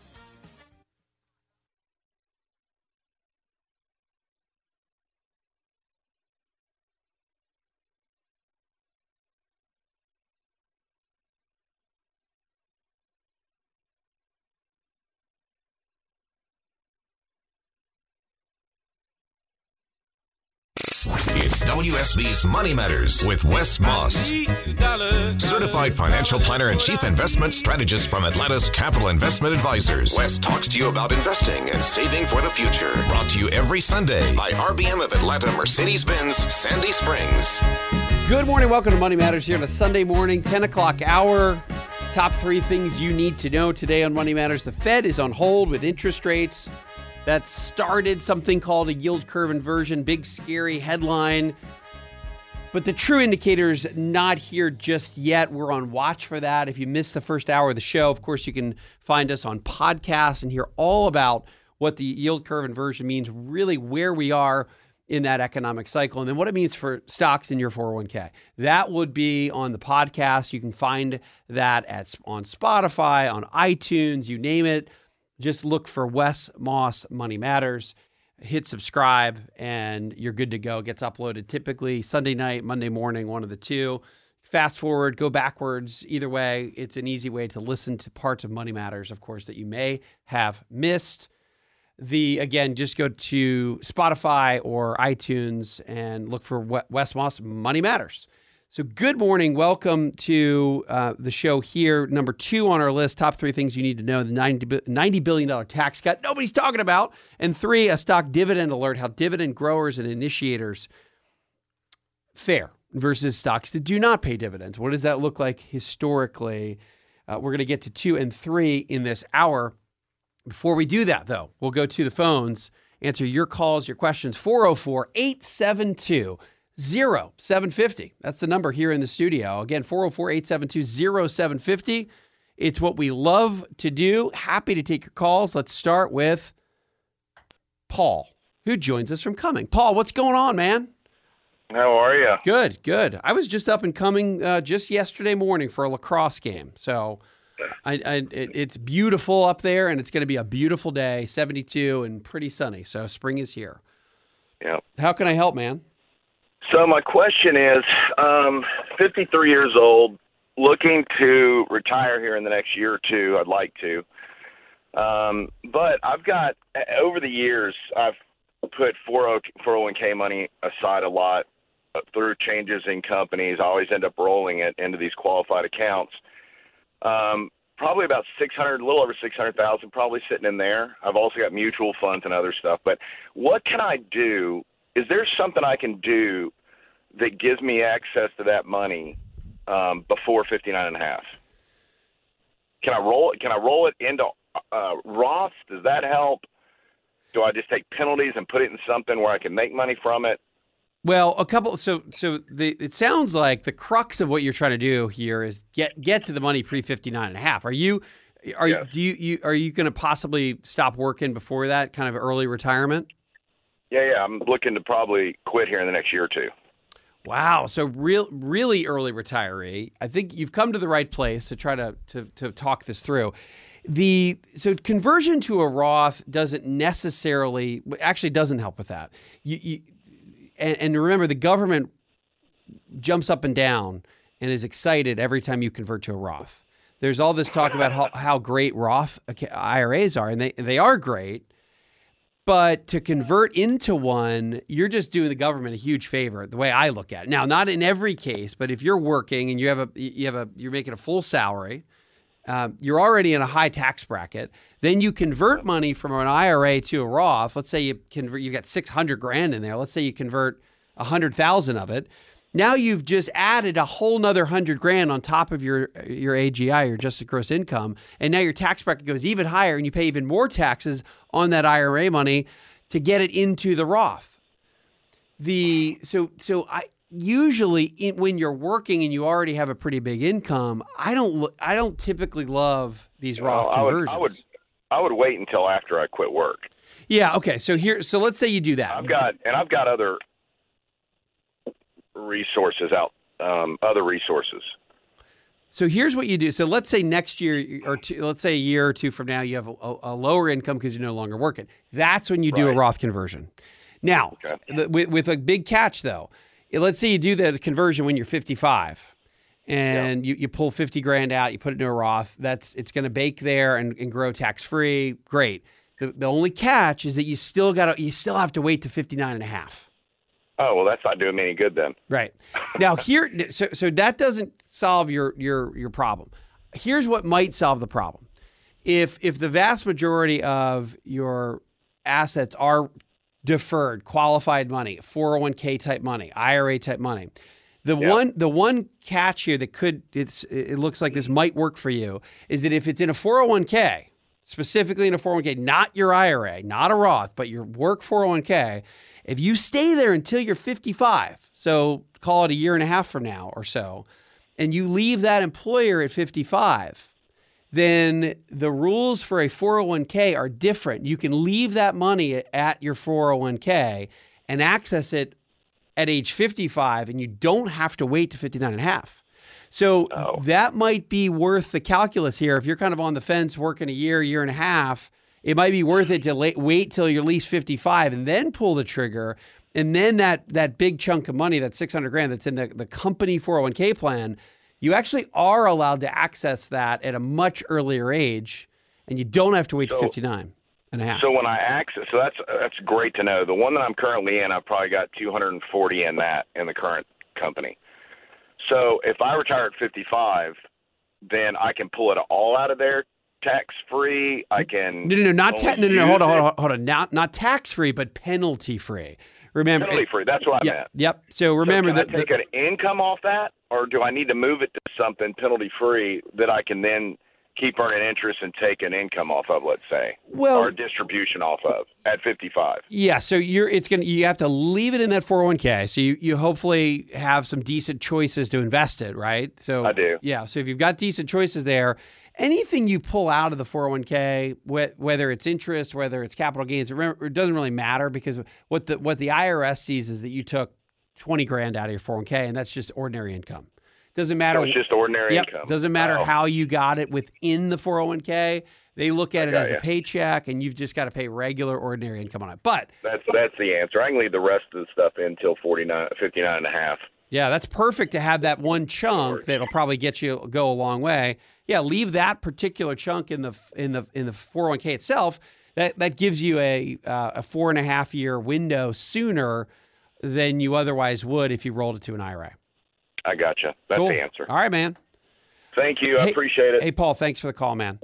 Speaker 1: It's WSB's Money Matters with Wes Moss, certified financial planner and chief investment strategist from Atlantis Capital Investment Advisors. Wes talks to you about investing and saving for the future. Brought to you every Sunday by RBM of Atlanta Mercedes-Benz Sandy Springs.
Speaker 2: Good morning. Welcome to Money Matters here on a Sunday morning, 10 o'clock hour. Top 3 things you need to know today on Money Matters. The Fed is on hold with interest rates. That started something called a yield curve inversion, big scary headline. But the true indicator's not here just yet. We're on watch for that. If you missed the first hour of the show, of course, you can find us on podcasts and hear all about what the yield curve inversion means, really where we are in that economic cycle, and then what it means for stocks in your 401k. That would be on the podcast. You can find that on Spotify, on iTunes, you name it. Just look for Wes Moss Money Matters, hit subscribe, and you're good to go. It gets uploaded typically Sunday night, Monday morning, one of the two. Fast forward, go backwards. Either way, it's an easy way to listen to parts of Money Matters, of course, that you may have missed. Again, just go to Spotify or iTunes and look for Wes Moss Money Matters. So good morning. Welcome to the show here. Number 2 on our list, top 3 things you need to know, the $90 billion tax cut nobody's talking about. And 3, a stock dividend alert, how dividend growers and initiators fare versus stocks that do not pay dividends. What does that look like historically? We're going to get to 2 and 3 in this hour. Before we do that, though, we'll go to the phones, answer your calls, your questions, 404-872-0750. That's the number here in the studio. Again, 404-872-0750. It's what we love to do. Happy to take your calls. Let's start with Paul, who joins us from Cumming. Paul, what's going on, man?
Speaker 6: How are you?
Speaker 2: Good, good. I was just up and Cumming just yesterday morning for a lacrosse game. So it's beautiful up there, and it's going to be a beautiful day, 72 and pretty sunny. So spring is here.
Speaker 6: Yeah.
Speaker 2: How can I help, man?
Speaker 6: So my question is, 53 years old, looking to retire here in the next year or two. I'd like to. But I've got, over the years, I've put 401k money aside a lot through changes in companies. I always end up rolling it into these qualified accounts. Probably about 600, a little over 600,000, probably sitting in there. I've also got mutual funds and other stuff. But what can I do? Is there something I can do that gives me access to that money before 59.5? Can I roll it into Roth? Does that help? Do I just take penalties and put it in something where I can make money from it?
Speaker 2: Well, it sounds like the crux of what you're trying to do here is get to the money pre 59.5. Are you going to possibly stop working before that, kind of early retirement?
Speaker 6: Yeah. I'm looking to probably quit here in the next year or two.
Speaker 2: Wow. So really early retiree. I think you've come to the right place to try to talk this through. So conversion to a Roth doesn't necessarily, actually doesn't help with that. And remember, the government jumps up and down and is excited every time you convert to a Roth. There's all this talk about how great Roth IRAs are, and they are great. But to convert into one, you're just doing the government a huge favor, the way I look at it. Now, not in every case, but if you're working and you're making a full salary, you're already in a high tax bracket, then you convert money from an IRA to a Roth. Let's say you've got $600,000 in there. Let's say you convert 100,000 of it. Now you've just added a whole nother $100,000 on top of your AGI, your adjusted gross income, and now your tax bracket goes even higher, and you pay even more taxes on that IRA money to get it into the Roth. Usually when you're working and you already have a pretty big income, I don't typically love these Roth conversions.
Speaker 6: I would wait until after I quit work.
Speaker 2: Yeah. Okay. So let's say you do that.
Speaker 6: I've got other resources out, other resources.
Speaker 2: So here's what you do. So let's say next year let's say a year or two from now, you have a lower income because you're no longer working. That's when you do a Roth conversion. Now, with a big catch though, let's say you do the conversion when you're 55 and you pull $50,000 out, you put it into a Roth. It's going to bake there and grow tax free. Great. The only catch is that you still have to wait to 59 and a half.
Speaker 6: Oh, well, that's not doing me any good then.
Speaker 2: Right. Now so that doesn't solve your problem. Here's what might solve the problem. If the vast majority of your assets are deferred, qualified money, 401k type money, IRA type money, the one catch here that it looks like this might work for you is that if it's in a 401k, specifically in a 401k, not your IRA, not a Roth, but your work 401k, if you stay there until you're 55, so call it a year and a half from now or so, and you leave that employer at 55, then the rules for a 401k are different. You can leave that money at your 401k and access it at age 55, and you don't have to wait to 59 and a half. So that might be worth the calculus here. If you're kind of on the fence working a year and a half, it might be worth it to wait till you're at least 55 and then pull the trigger. And then that big chunk of money, that $600,000 that's in the company 401k plan, you actually are allowed to access that at a much earlier age, and you don't have to wait to 59 and a half.
Speaker 6: So when I access, that's great to know. The one that I'm currently in, I've probably got 240 in the current company. So if I retire at 55, then I can pull it all out of there tax-free. I can hold on. Not
Speaker 2: tax-free, but penalty-free. Remember,
Speaker 6: penalty-free. That's what I meant.
Speaker 2: Yep. So remember
Speaker 6: can I take an income off that, or do I need to move it to something penalty-free that I can then keep earning interest and take an income off of, let's say, or a distribution off of at 55?
Speaker 2: Yeah. So you have to leave it in that 401k. So you hopefully have some decent choices to invest it, right? So
Speaker 6: I do.
Speaker 2: Yeah. So if you've got decent choices there, anything you pull out of the 401k, whether it's interest, whether it's capital gains, it doesn't really matter, because what the IRS sees is that you took $20,000 out of your 401k, and that's just ordinary income. Doesn't matter.
Speaker 6: So it's just ordinary income.
Speaker 2: Doesn't matter how you got it within the 401k. They look at it as a paycheck, and you've just got to pay regular ordinary income on it. But
Speaker 6: that's the answer. I can leave the rest of the stuff in until 59 and a half.
Speaker 2: Yeah, that's perfect to have that one chunk that'll probably go a long way. Yeah, leave that particular chunk in the 401k itself. That gives you a 4.5 year window sooner than you otherwise would if you rolled it to an IRA.
Speaker 6: I gotcha. That's the answer.
Speaker 2: All right, man.
Speaker 6: Thank you. I appreciate it.
Speaker 2: Hey, Paul, thanks for the call, man.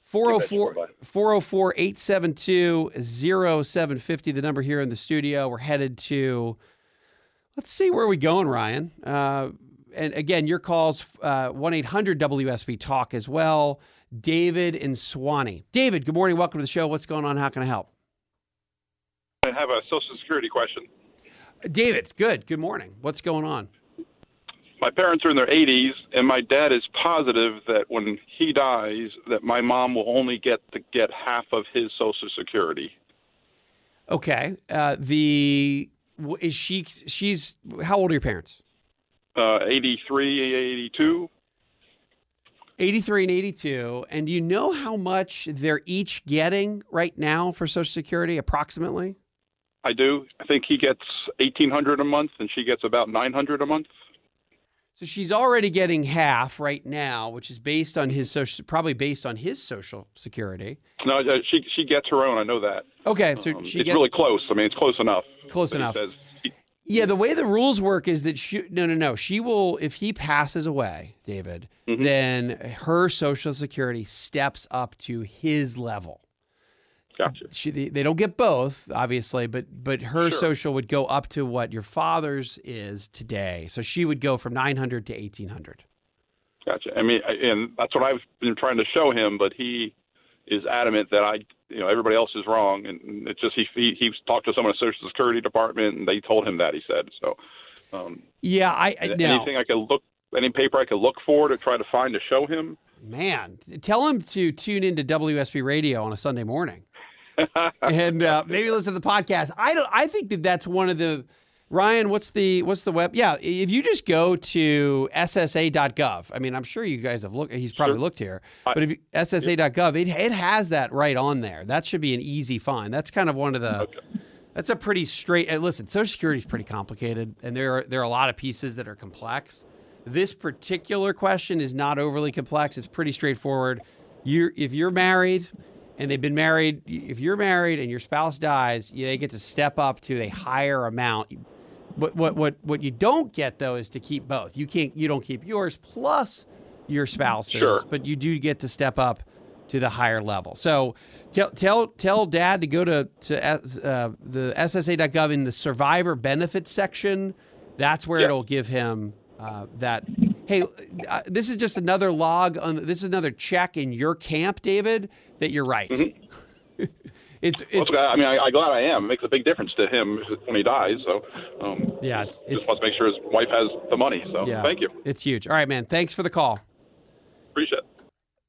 Speaker 2: 404-872-0750, the number here in the studio. We're headed to, let's see, where are we going, Ryan? And again, your calls, 1-800-WSB-TALK as well. David in Swanee. David, good morning. Welcome to the show. What's going on? How can I help?
Speaker 7: I have a Social Security question.
Speaker 2: David, good morning. What's going on?
Speaker 7: My parents are in their 80s, and my dad is positive that when he dies, that my mom will only get half of his Social Security.
Speaker 2: Okay. She's how old are your parents?
Speaker 7: 83, 82.
Speaker 2: 83 and 82. And do you know how much they're each getting right now for Social Security, approximately?
Speaker 7: I do. I think he gets $1,800 a month, and she gets about $900 a month.
Speaker 2: So she's already getting half right now, which is based on probably based on his Social Security.
Speaker 7: No, she gets her own. I know that.
Speaker 2: Okay, so
Speaker 7: it's really close. I mean, it's close enough.
Speaker 2: Close enough. Yeah, the way the rules work is that she will, if he passes away, David, then her Social Security steps up to his level.
Speaker 7: Gotcha.
Speaker 2: They don't get both, obviously, but her social would go up to what your father's is today. So she would go from $900 to $1,800.
Speaker 7: Gotcha. I mean, and that's what I've been trying to show him, but he is adamant that everybody else is wrong, and it's just he talked to someone at the Social Security Department, and they told him that. He said so. Anything I could look, any paper I could look for to try to find to show him.
Speaker 2: Man, tell him to tune into WSB Radio on a Sunday morning. And maybe listen to the podcast. I think that's one of the Ryan. What's the web? Yeah, if you just go to ssa.gov. I mean, I'm sure you guys have looked. He's probably looked here, but if ssa.gov, it has that right on there. That should be an easy find. That's kind of one of the. Okay. That's a pretty straight. Listen, Social Security is pretty complicated, and there are a lot of pieces that are complex. This particular question is not overly complex. It's pretty straightforward. If you're married. And they've been married. If you're married and your spouse dies, they get to step up to a higher amount. But what you don't get though is to keep both. You don't keep yours plus your spouse's, but you do get to step up to the higher level. So tell Dad to go to the SSA.gov in the survivor benefits section. That's where it'll give him that. Hey, this is just another this is another check in your camp, David, that you're right.
Speaker 7: Mm-hmm. I'm glad I am. It makes a big difference to him when he dies. So, just wants to make sure his wife has the money. So, thank you.
Speaker 2: It's huge. All right, man. Thanks for the call.
Speaker 7: Appreciate it.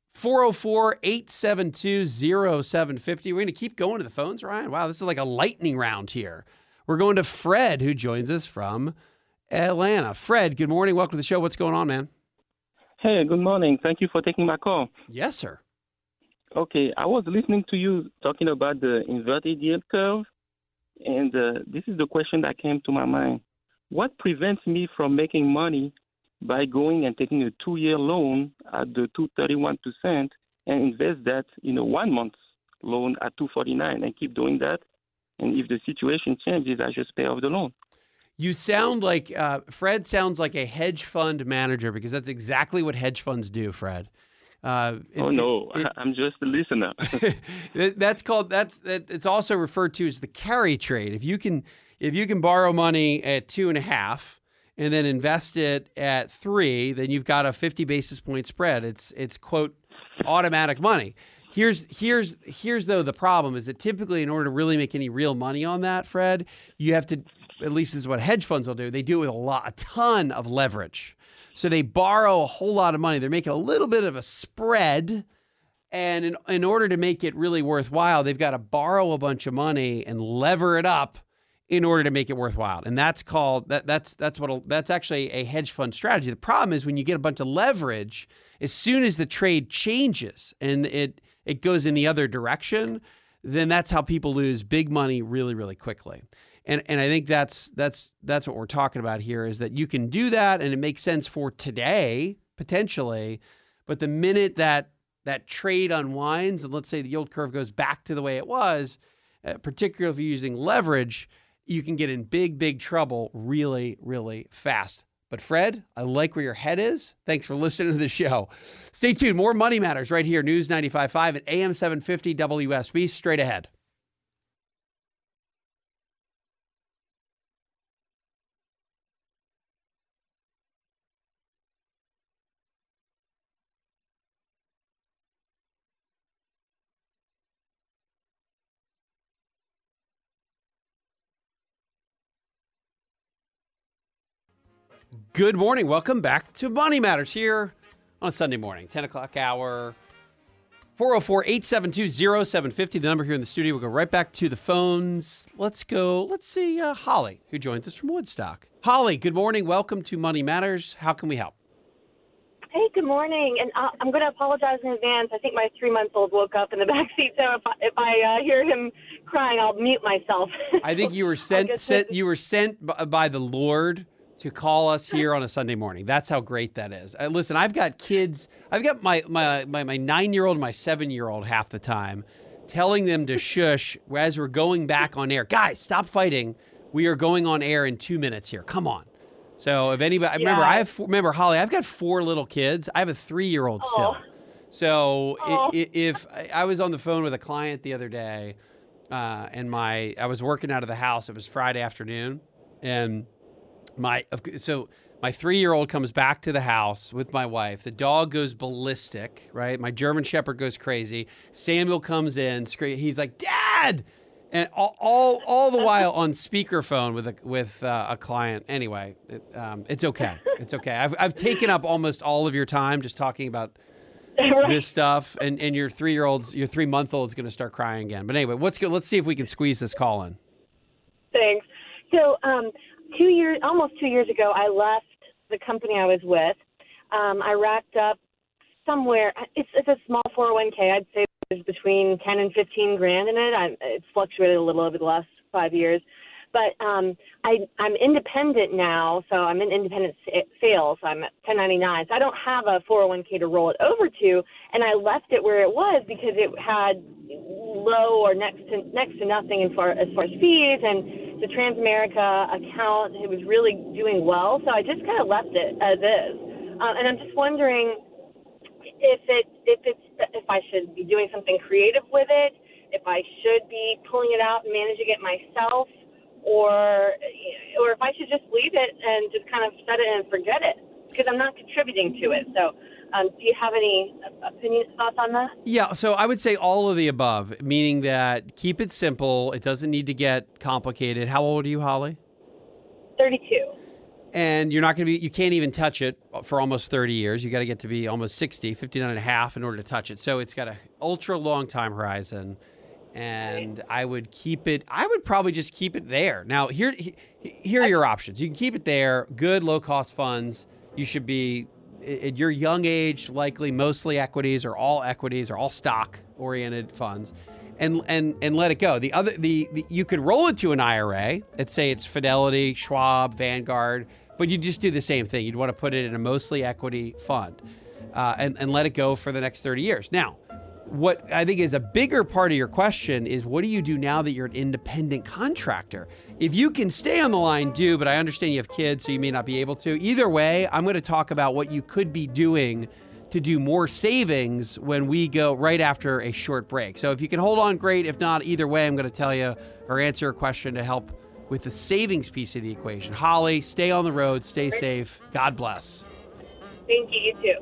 Speaker 2: 404-872-0750. We're going to keep going to the phones, Ryan. Wow, this is like a lightning round here. We're going to Fred, who joins us from Atlanta. Fred, good morning. Welcome to the show. What's going on, man?
Speaker 8: Hey, good morning. Thank you for taking my call.
Speaker 2: Yes, sir.
Speaker 8: Okay, I was listening to you talking about the inverted yield curve, and this is the question that came to my mind. What prevents me from making money by going and taking a 2-year loan at the 2.31% and invest that in a 1-month loan at 2.49 and keep doing that? And if the situation changes, I just pay off the loan.
Speaker 2: You sound like, Fred sounds like a hedge fund manager, because that's exactly what hedge funds do, Fred.
Speaker 8: I'm just a listener.
Speaker 2: It's also referred to as the carry trade. If you can borrow money at 2.5 and then invest it at 3, then you've got a 50 basis point spread. It's quote automatic money. Here's though the problem is that typically in order to really make any real money on that, Fred, you have to, at least this is what hedge funds will do. They do it with a ton of leverage. So they borrow a whole lot of money. They're making a little bit of a spread. And in order to make it really worthwhile, they've got to borrow a bunch of money and lever it up in order to make it worthwhile. And that's called, that's actually a hedge fund strategy. The problem is when you get a bunch of leverage, as soon as the trade changes and it goes in the other direction, then that's how people lose big money really, really quickly. And I think that's what we're talking about here, is that you can do that and it makes sense for today, potentially, but the minute that trade unwinds and let's say the yield curve goes back to the way it was, particularly if you're using leverage, you can get in big, big trouble really, really fast. But Fred, I like where your head is. Thanks for listening to the show. Stay tuned. More Money Matters right here, News 95.5 at AM 750 WSB. Straight ahead. Good morning. Welcome back to Money Matters here on a Sunday morning, 10 o'clock hour. 404-872-0750, the number here in the studio. We'll go right back to the phones. Let's see, Holly, who joins us from Woodstock. Holly, good morning. Welcome to Money Matters. How can we help?
Speaker 9: Hey, good morning. And I'm going to apologize in advance. I think my 3-month-old woke up in the back seat, so if I hear him crying, I'll mute myself.
Speaker 2: I think you were sent by the Lord to call us here on a Sunday morning. That's how great that is. Listen, I've got kids. I've got my 9-year-old and my 7-year-old half the time telling them to shush as we're going back on air. Guys, stop fighting. We are going on air in 2 minutes here. Come on. So if anybody, remember, Holly, I've got 4 little kids. I have a 3-year-old still. So if I was on the phone with a client the other day, and I was working out of the house. It was Friday afternoon, and my 3-year-old comes back to the house with my wife. The dog goes ballistic, right? My German Shepherd goes crazy. Samuel comes in, he's like, "Dad!" And all the while on speakerphone with a client. Anyway, it's okay. It's okay. I've taken up almost all of your time just talking about this stuff, and your 3-month-old's going to start crying again. But anyway, let's see if we can squeeze this call in.
Speaker 9: Thanks. So, almost 2 years ago, I left the company I was with. I racked up somewhere. It's a small 401k. I'd say there's between 10 and 15 grand in it. It's fluctuated a little over the last 5 years. But I'm independent now, so I'm in independent sales. I'm at 1099, so I don't have a 401k to roll it over to, and I left it where it was because it had low or next to nothing as far as fees, and the Transamerica account, it was really doing well, so I just kind of left it as is. And I'm just wondering if I should be doing something creative with it, if I should be pulling it out and managing it myself, or if I should just leave it and just kind of set it and forget it, because I'm not contributing to it. So do you have any thoughts on that?
Speaker 2: Yeah, so I would say all of the above, meaning that keep it simple. It doesn't need to get complicated. How old are you, Holly?
Speaker 9: 32.
Speaker 2: And you can't even touch it for almost 30 years. You got to get to be almost 60, 59 and a half in order to touch it. So it's got an ultra long time horizon. And I would probably just keep it there. Now, here are your options. You can keep it there, good low-cost funds. You should be, at your young age, likely mostly equities or all stock-oriented funds, and let it go. You could roll it to an IRA. Let's say it's Fidelity, Schwab, Vanguard, but you just do the same thing. You'd want to put it in a mostly equity fund and let it go for the next 30 years. Now, what I think is a bigger part of your question is, what do you do now that you're an independent contractor? If you can stay on the line, do, but I understand you have kids, so you may not be able to. Either way, I'm going to talk about what you could be doing to do more savings when we go right after a short break. So if you can hold on, great. If not, either way, I'm going to tell you or answer a question to help with the savings piece of the equation. Holly, stay on the road, stay safe. God bless.
Speaker 9: Thank you. You too.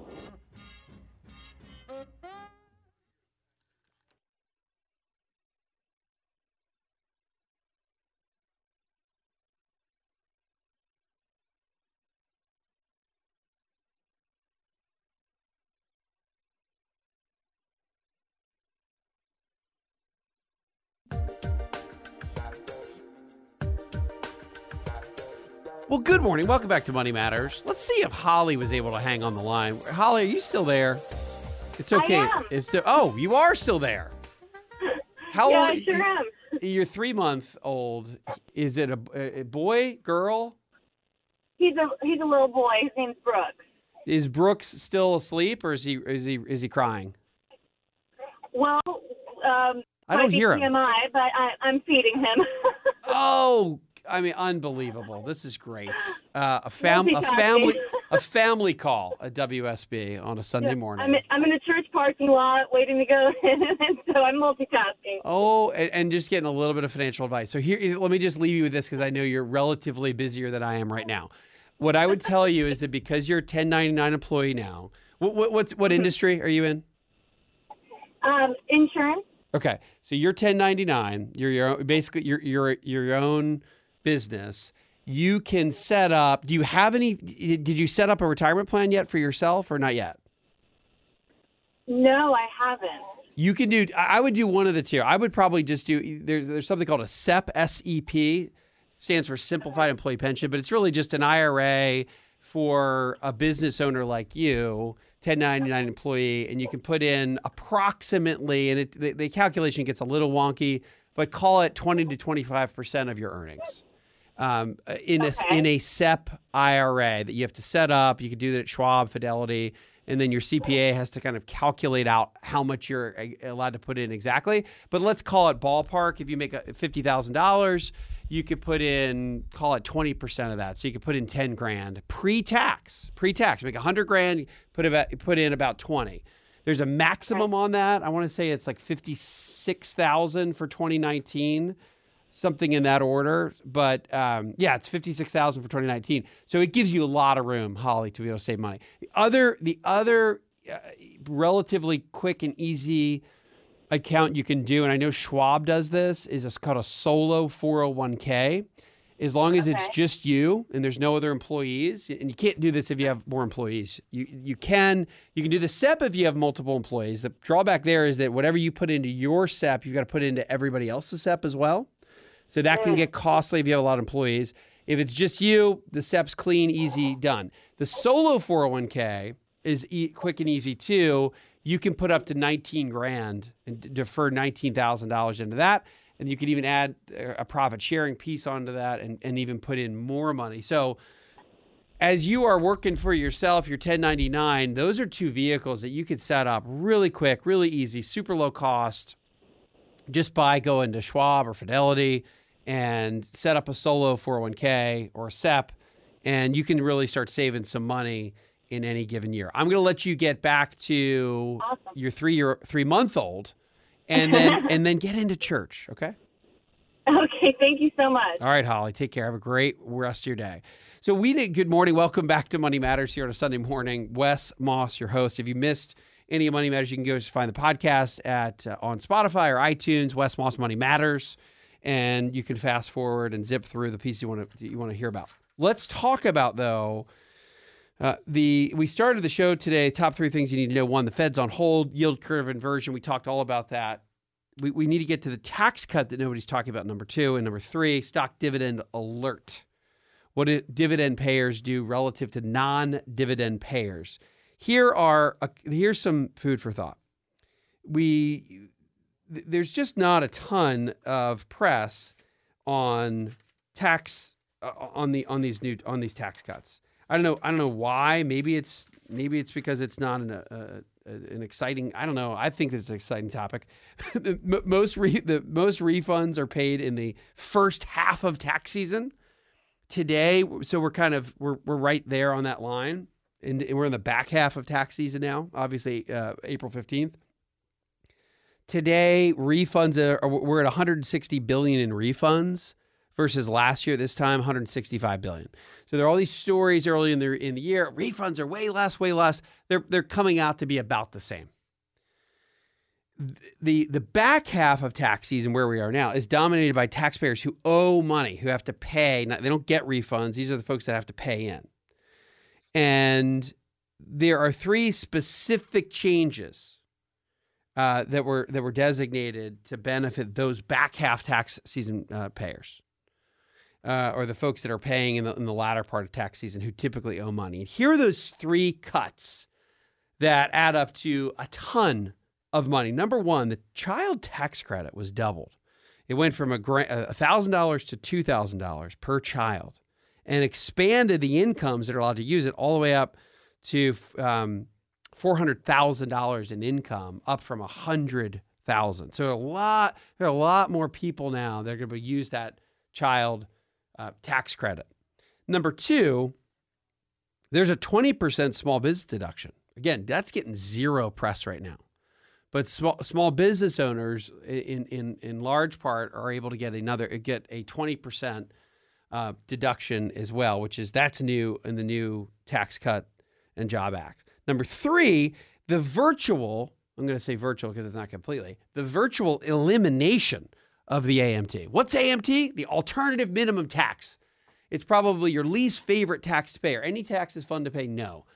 Speaker 2: Well, good morning. Welcome back to Money Matters. Let's see if Holly was able to hang on the line. Holly, are you still there? It's okay.
Speaker 9: I am.
Speaker 2: You are still there. How
Speaker 9: yeah,
Speaker 2: old?
Speaker 9: I sure am.
Speaker 2: You're 3-month-old. Is it a boy, girl?
Speaker 9: He's a little boy. His name's Brooks.
Speaker 2: Is Brooks still asleep, or is he crying?
Speaker 9: Well,
Speaker 2: I don't hear him.
Speaker 9: TMI, but I'm feeding him.
Speaker 2: Oh, I mean, unbelievable! This is great. A family call at WSB on a Sunday morning.
Speaker 9: I'm in a church parking lot waiting to go in, so I'm multitasking.
Speaker 2: Oh, and just getting a little bit of financial advice. So here, let me just leave you with this because I know you're relatively busier than I am right now. What I would tell you is that because you're a 1099 employee now, what industry are you in?
Speaker 9: Insurance.
Speaker 2: Okay, so you're 1099. You're your own, basically you're your own business. You can set up. Did you set up a retirement plan yet for yourself or not yet?
Speaker 9: No, I haven't.
Speaker 2: You can do, I would do one of the two. I would probably just do, there's something called a SEP, S-E-P. It stands for Simplified Employee Pension, but it's really just an IRA for a business owner like you, 1099 employee, and you can put in approximately, and the calculation gets a little wonky, but call it 20 to 25% of your earnings. In a SEP IRA that you have to set up. You can do that at Schwab, Fidelity, and then your CPA has to kind of calculate out how much you're allowed to put in exactly. But let's call it ballpark. If you make $50,000, you could put in, call it 20% of that. So you could put in 10 grand pre-tax. Make $100,000, put in about 20. There's a maximum on that. I want to say it's like 56,000 for 2019. Something in that order, but it's 56,000 for 2019. So it gives you a lot of room, Holly, to be able to save money. The other relatively quick and easy account you can do, and I know Schwab does this, is called a solo 401k. As long as it's just you and there's no other employees, and you can't do this if you have more employees. You can do the SEP if you have multiple employees. The drawback there is that whatever you put into your SEP, you've got to put into everybody else's SEP as well. So that can get costly if you have a lot of employees. If it's just you, the SEP's clean, easy, done. The solo 401k is quick and easy too. You can put up to 19 grand and defer $19,000 into that. And you can even add a profit sharing piece onto that and even put in more money. So as you are working for yourself, your 1099, those are two vehicles that you could set up really quick, really easy, super low cost, just by going to Schwab or Fidelity and set up a solo 401k or a SEP, and you can really start saving some money in any given year. I'm going to let you get back to your 3-month-old and then get into church, okay?
Speaker 9: Okay, thank you so much.
Speaker 2: All right, Holly, take care. Have a great rest of your day. So good morning. Welcome back to Money Matters here on a Sunday morning. Wes Moss, your host. If you missed any of Money Matters, you can go just find the podcast on Spotify or iTunes, Wes Moss Money Matters, and you can fast forward and zip through the piece you want to hear about. Let's talk about, though, we started the show today, top 3 things you need to know. 1, the Fed's on hold, yield curve inversion. We talked all about that. We need to get to the tax cut that nobody's talking about, number 2. And number 3, stock dividend alert. What do dividend payers do relative to non-dividend payers? Here's some food for thought. There's just not a ton of press on tax on these tax cuts. I don't know why. Maybe it's because it's not an exciting. I don't know. I think it's an exciting topic. The most refunds are paid in the first half of tax season today. So we're right there on that line. And we're in the back half of tax season now, obviously April 15th. Today, refunds we're at $160 billion in refunds versus last year, this time $165 billion. So there are all these stories early in the year. Refunds are way less. They're coming out to be about the same. The back half of tax season, where we are now, is dominated by taxpayers who owe money, who have to pay. They don't get refunds. These are the folks that have to pay in. And there are 3 specific changes that were designated to benefit those back half tax season payers, or the folks that are paying in the latter part of tax season who typically owe money. And here are those 3 cuts that add up to a ton of money. Number 1, the child tax credit was doubled. It went from $1,000 to $2,000 per child, and expanded the incomes that are allowed to use it all the way up to $400,000 in income, up from $100,000. So there are a lot more people now that are going to use that child tax credit. Number 2, there's a 20% small business deduction. Again, that's getting zero press right now. But small business owners, in large part, are able to get a 20% deduction as well, that's new in the new Tax Cut and Job Act. Number 3, the virtual, I'm going to say virtual because it's not completely, the virtual elimination of the AMT. What's AMT? The alternative minimum tax. It's probably your least favorite tax to pay. Any tax is fun to pay? No.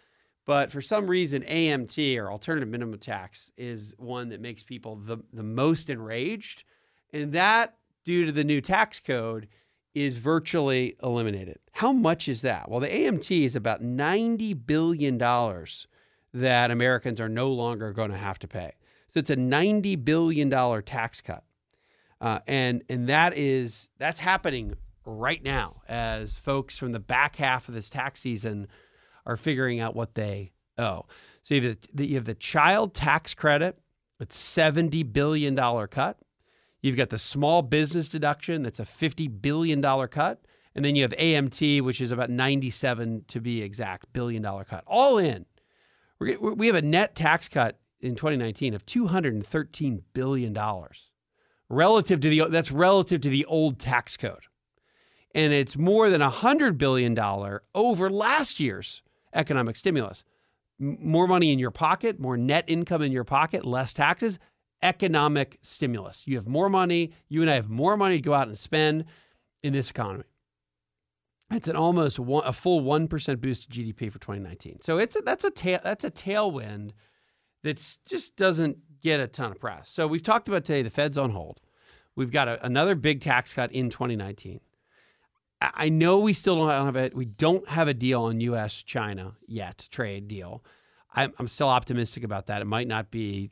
Speaker 2: But for some reason, AMT, or alternative minimum tax, is one that makes people the most enraged. And that, due to the new tax code, is virtually eliminated. How much is that? Well, the AMT is about $90 billion that Americans are no longer going to have to pay. So it's a $90 billion tax cut. And that's happening right now as folks from the back half of this tax season are figuring out what they owe. So you have the child tax credit, it's $70 billion cut. You've got the small business deduction, that's a $50 billion cut. And then you have AMT, which is about 97 to be exact, $billion cut. All in, we have a net tax cut in 2019 of $213 billion relative to the old tax code. And it's more than $100 billion over last year's economic stimulus. More money in your pocket, more net income in your pocket, less taxes, economic stimulus. You have more money. You and I have more money to go out and spend in this economy. It's a full 1% boost to GDP for 2019. So that's a tailwind that just doesn't get a ton of press. So we've talked about today the Fed's on hold. We've got another big tax cut in 2019. I know we still don't have it. We don't have a deal on U.S.-China yet, trade deal. I'm still optimistic about that. It might not be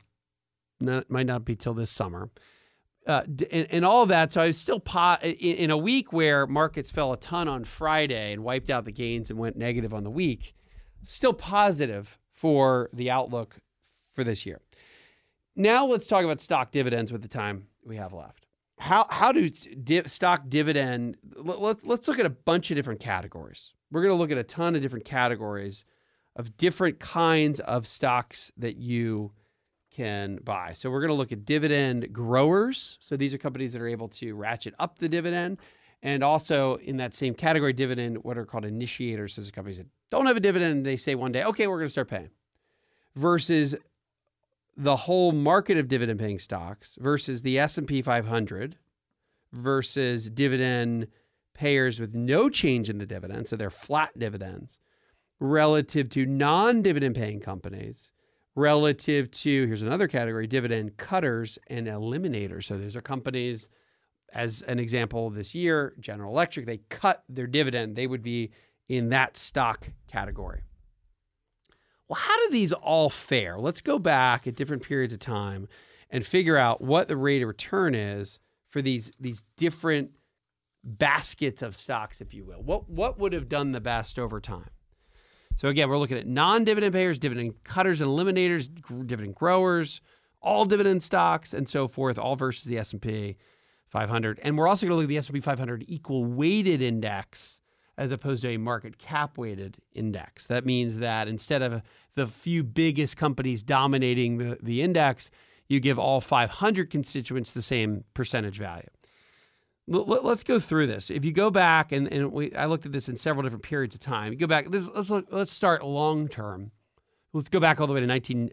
Speaker 2: till this summer. And all of that. So I was still in a week where markets fell a ton on Friday and wiped out the gains and went negative on the week. Still positive for the outlook for this year. Now let's talk about stock dividends with the time we have left. How do stock dividend? Let's look at a bunch of different categories. We're going to look at a ton of different categories of different kinds of stocks that you can buy. So we're going to look at dividend growers. So these are companies that are able to ratchet up the dividend. And also in that same category, dividend, what are called initiators. So these are companies that don't have a dividend. They say one day, okay, we're going to start paying. Versus the whole market of dividend paying stocks versus the S&P 500 versus dividend payers with no change in the dividend. So they're flat dividends relative to non-dividend paying companies, relative to, here's another category, dividend cutters and eliminators. So these are companies, as an example this year, General Electric, they cut their dividend. They would be in that stock category. Well, how do these all fare? Let's go back at different periods of time and figure out what the rate of return is for these different baskets of stocks, if you will. What would have done the best over time? So again, we're looking at non-dividend payers, dividend cutters and eliminators, dividend growers, all dividend stocks, and so forth, all versus the S&P 500. And we're also going to look at the S&P 500 equal weighted index as opposed to a market cap weighted index. That means that instead of the few biggest companies dominating the index, you give all 500 constituents the same percentage value. Let's go through this. If you go back, I looked at this in several different periods of time. You go back, let's start long term. Let's go back all the way to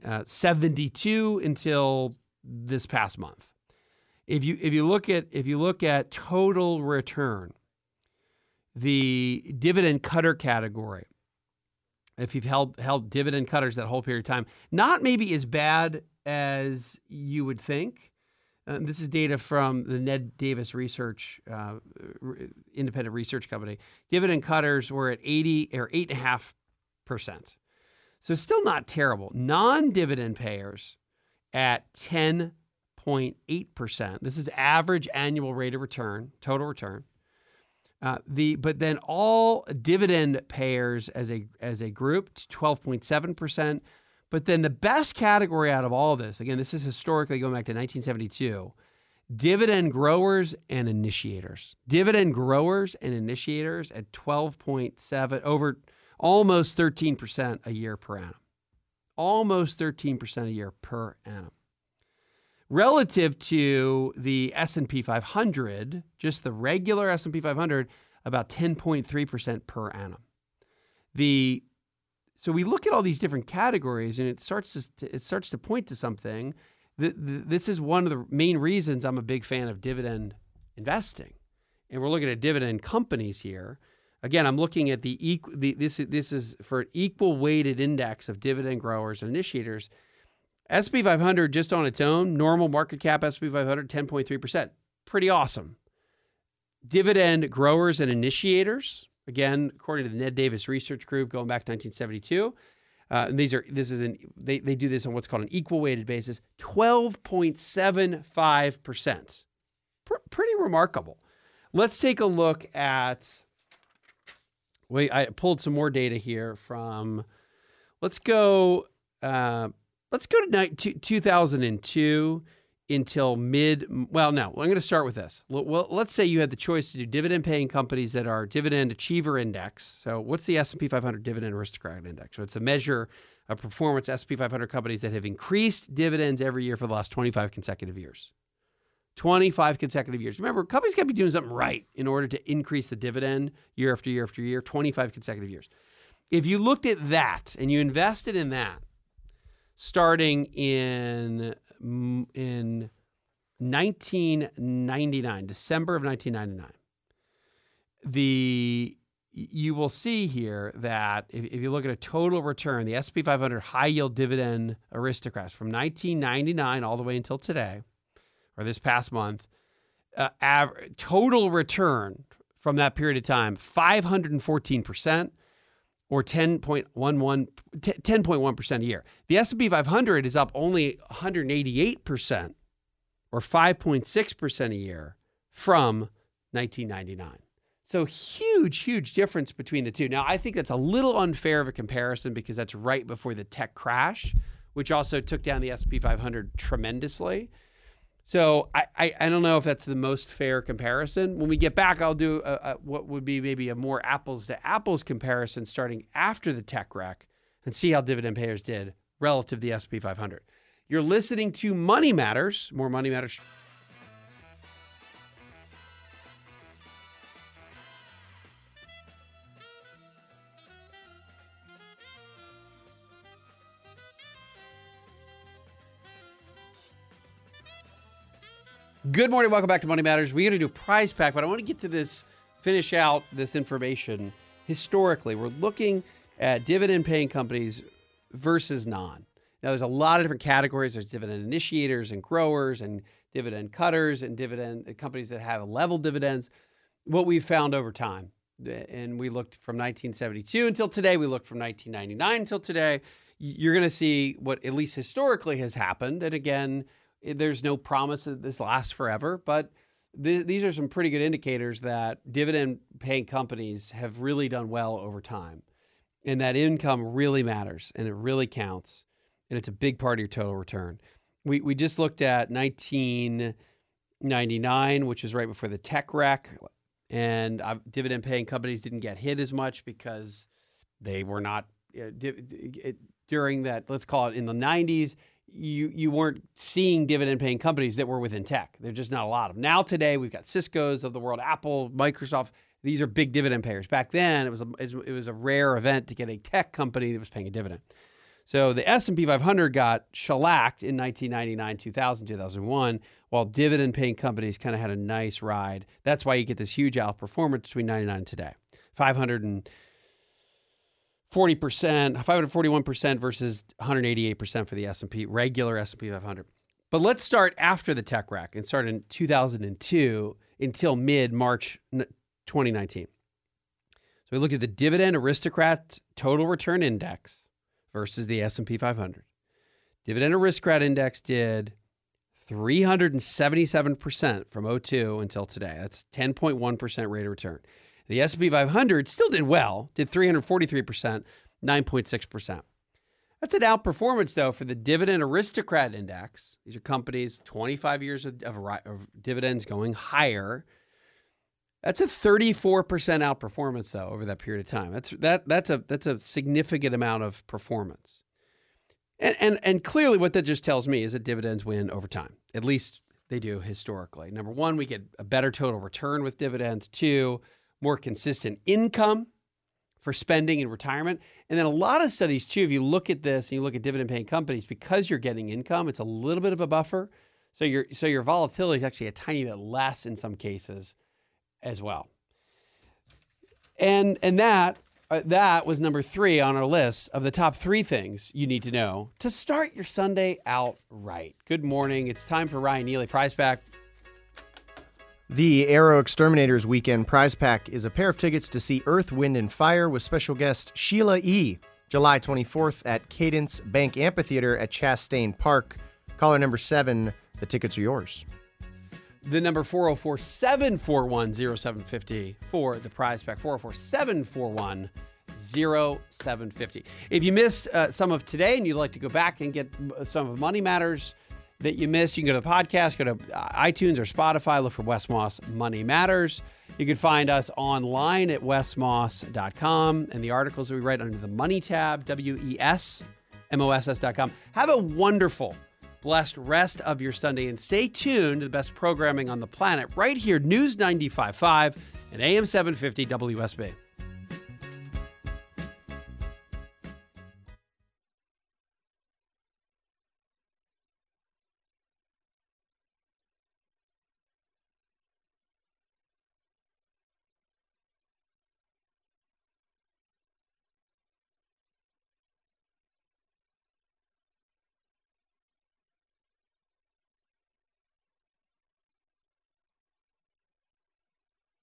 Speaker 2: 1972 until this past month. If you look at total return, the dividend cutter category, if you've held dividend cutters that whole period of time, not maybe as bad as you would think. This is data from the Ned Davis Research, independent research company. Dividend cutters were at 8.5%. So still not terrible. Non-dividend payers at 10.8%. This is average annual rate of return, total return. But then all dividend payers as a group, 12.7%. But then the best category out of all this, again, this is historically going back to 1972, dividend growers and initiators. Dividend growers and initiators at 12.7, over almost 13% a year per annum. Almost 13% a year per annum. Relative to the S&P 500, just the regular S&P 500, about 10.3% per annum. So we look at all these different categories, and it starts to point to something. This is one of the main reasons I'm a big fan of dividend investing. And we're looking at dividend companies here. Again, I'm looking at this is for an equal weighted index of dividend growers and initiators. S&P 500 just on its own, normal market cap S&P 500, 10.3%. Pretty awesome. Dividend growers and initiators, again, according to the Ned Davis Research Group, going back to 1972, and they do this on what's called an equal weighted basis, 12.75%. Pretty remarkable. Let's take a look at. Wait, I pulled some more data here from. Let's go to 2002 until mid. Well, no, I'm going to start with this. Well, let's say you had the choice to do dividend-paying companies that are dividend achiever index. So, what's the S&P 500 Dividend Aristocrat Index? So, it's a measure of performance S&P 500 companies that have increased dividends every year for the last 25 consecutive years. 25 consecutive years. Remember, companies got to be doing something right in order to increase the dividend year after year after year, 25 consecutive years. If you looked at that and you invested in that, starting in 1999, December of 1999, you will see here that if you look at a total return, the S&P 500 high yield dividend aristocrats from 1999 all the way until today, or this past month, total return from that period of time, 514%, or 10.1% a year. The S&P 500 is up only 188%, or 5.6% a year from 1999. So huge difference between the two. Now, I think that's a little unfair of a comparison because that's right before the tech crash, which also took down the S&P 500 tremendously. So I don't know if that's the most fair comparison. When we get back, I'll do what would be maybe a more apples to apples comparison starting after the tech wreck and see how dividend payers did relative to the S&P 500. You're listening to Money Matters, more Money Matters. Good morning. Welcome back to Money Matters. We're going to do Prize Pack, but I want to get to this, finish out this information. Historically, we're looking at dividend-paying companies versus non. Now, there's a lot of different categories. There's dividend initiators and growers and dividend cutters and dividend companies that have level dividends. What we've found over time, and we looked from 1972 until today, we looked from 1999 until today, you're going to see what at least historically has happened. And again, there's no promise that this lasts forever, but these are some pretty good indicators that dividend-paying companies have really done well over time, and that income really matters, and it really counts, and it's a big part of your total return. We just looked at 1999, which is right before the tech wreck, and dividend-paying companies didn't get hit as much because they were not during that. Let's call it in the 90s. You weren't seeing dividend-paying companies that were within tech. There's just not a lot of them. Now today, we've got Cisco's of the world, Apple, Microsoft. These are big dividend payers. Back then, it was a rare event to get a tech company that was paying a dividend. So the S&P 500 got shellacked in 1999, 2000, 2001, while dividend-paying companies kind of had a nice ride. That's why you get this huge outperformance between 99 and today. 541% versus 188% for the S&P, regular S&P 500. But let's start after the tech wreck and start in 2002 until mid-March 2019. So we look at the Dividend Aristocrat Total Return Index versus the S&P 500. Dividend Aristocrat Index did 377% from 2002 until today. That's 10.1% rate of return. The S&P 500 still did well, did 343%, 9.6%. That's an outperformance, though, for the Dividend Aristocrat Index. These are companies, 25 years of dividends going higher. That's a 34% outperformance, though, over that period of time. That's a significant amount of performance. And clearly what that just tells me is that dividends win over time. At least they do historically. Number one, we get a better total return with dividends. Two, more consistent income for spending in retirement. And then a lot of studies, too, if you look at this and you look at dividend-paying companies, because you're getting income, it's a little bit of a buffer. So your volatility is actually a tiny bit less in some cases as well. And that was number 3 on our list of the top 3 things you need to know to start your Sunday out right. Good morning. It's time for Ryan Neely Prize Pack.
Speaker 10: The Aero Exterminators Weekend Prize Pack is a pair of tickets to see Earth, Wind, and Fire with special guest Sheila E. July 24th at Cadence Bank Amphitheater at Chastain Park. Caller number 7, the tickets are yours.
Speaker 2: The number 404-741-0750 for the prize pack, 404-741-0750. If you missed some of today and you'd like to go back and get some of Money Matters that you missed, you can go to the podcast, go to iTunes or Spotify, look for Wes Moss Money Matters. You can find us online at wesmoss.com and the articles that we write under the Money tab, WESMOSS.com. Have a wonderful, blessed rest of your Sunday and stay tuned to the best programming on the planet right here, News 95.5 and AM 750 WSB.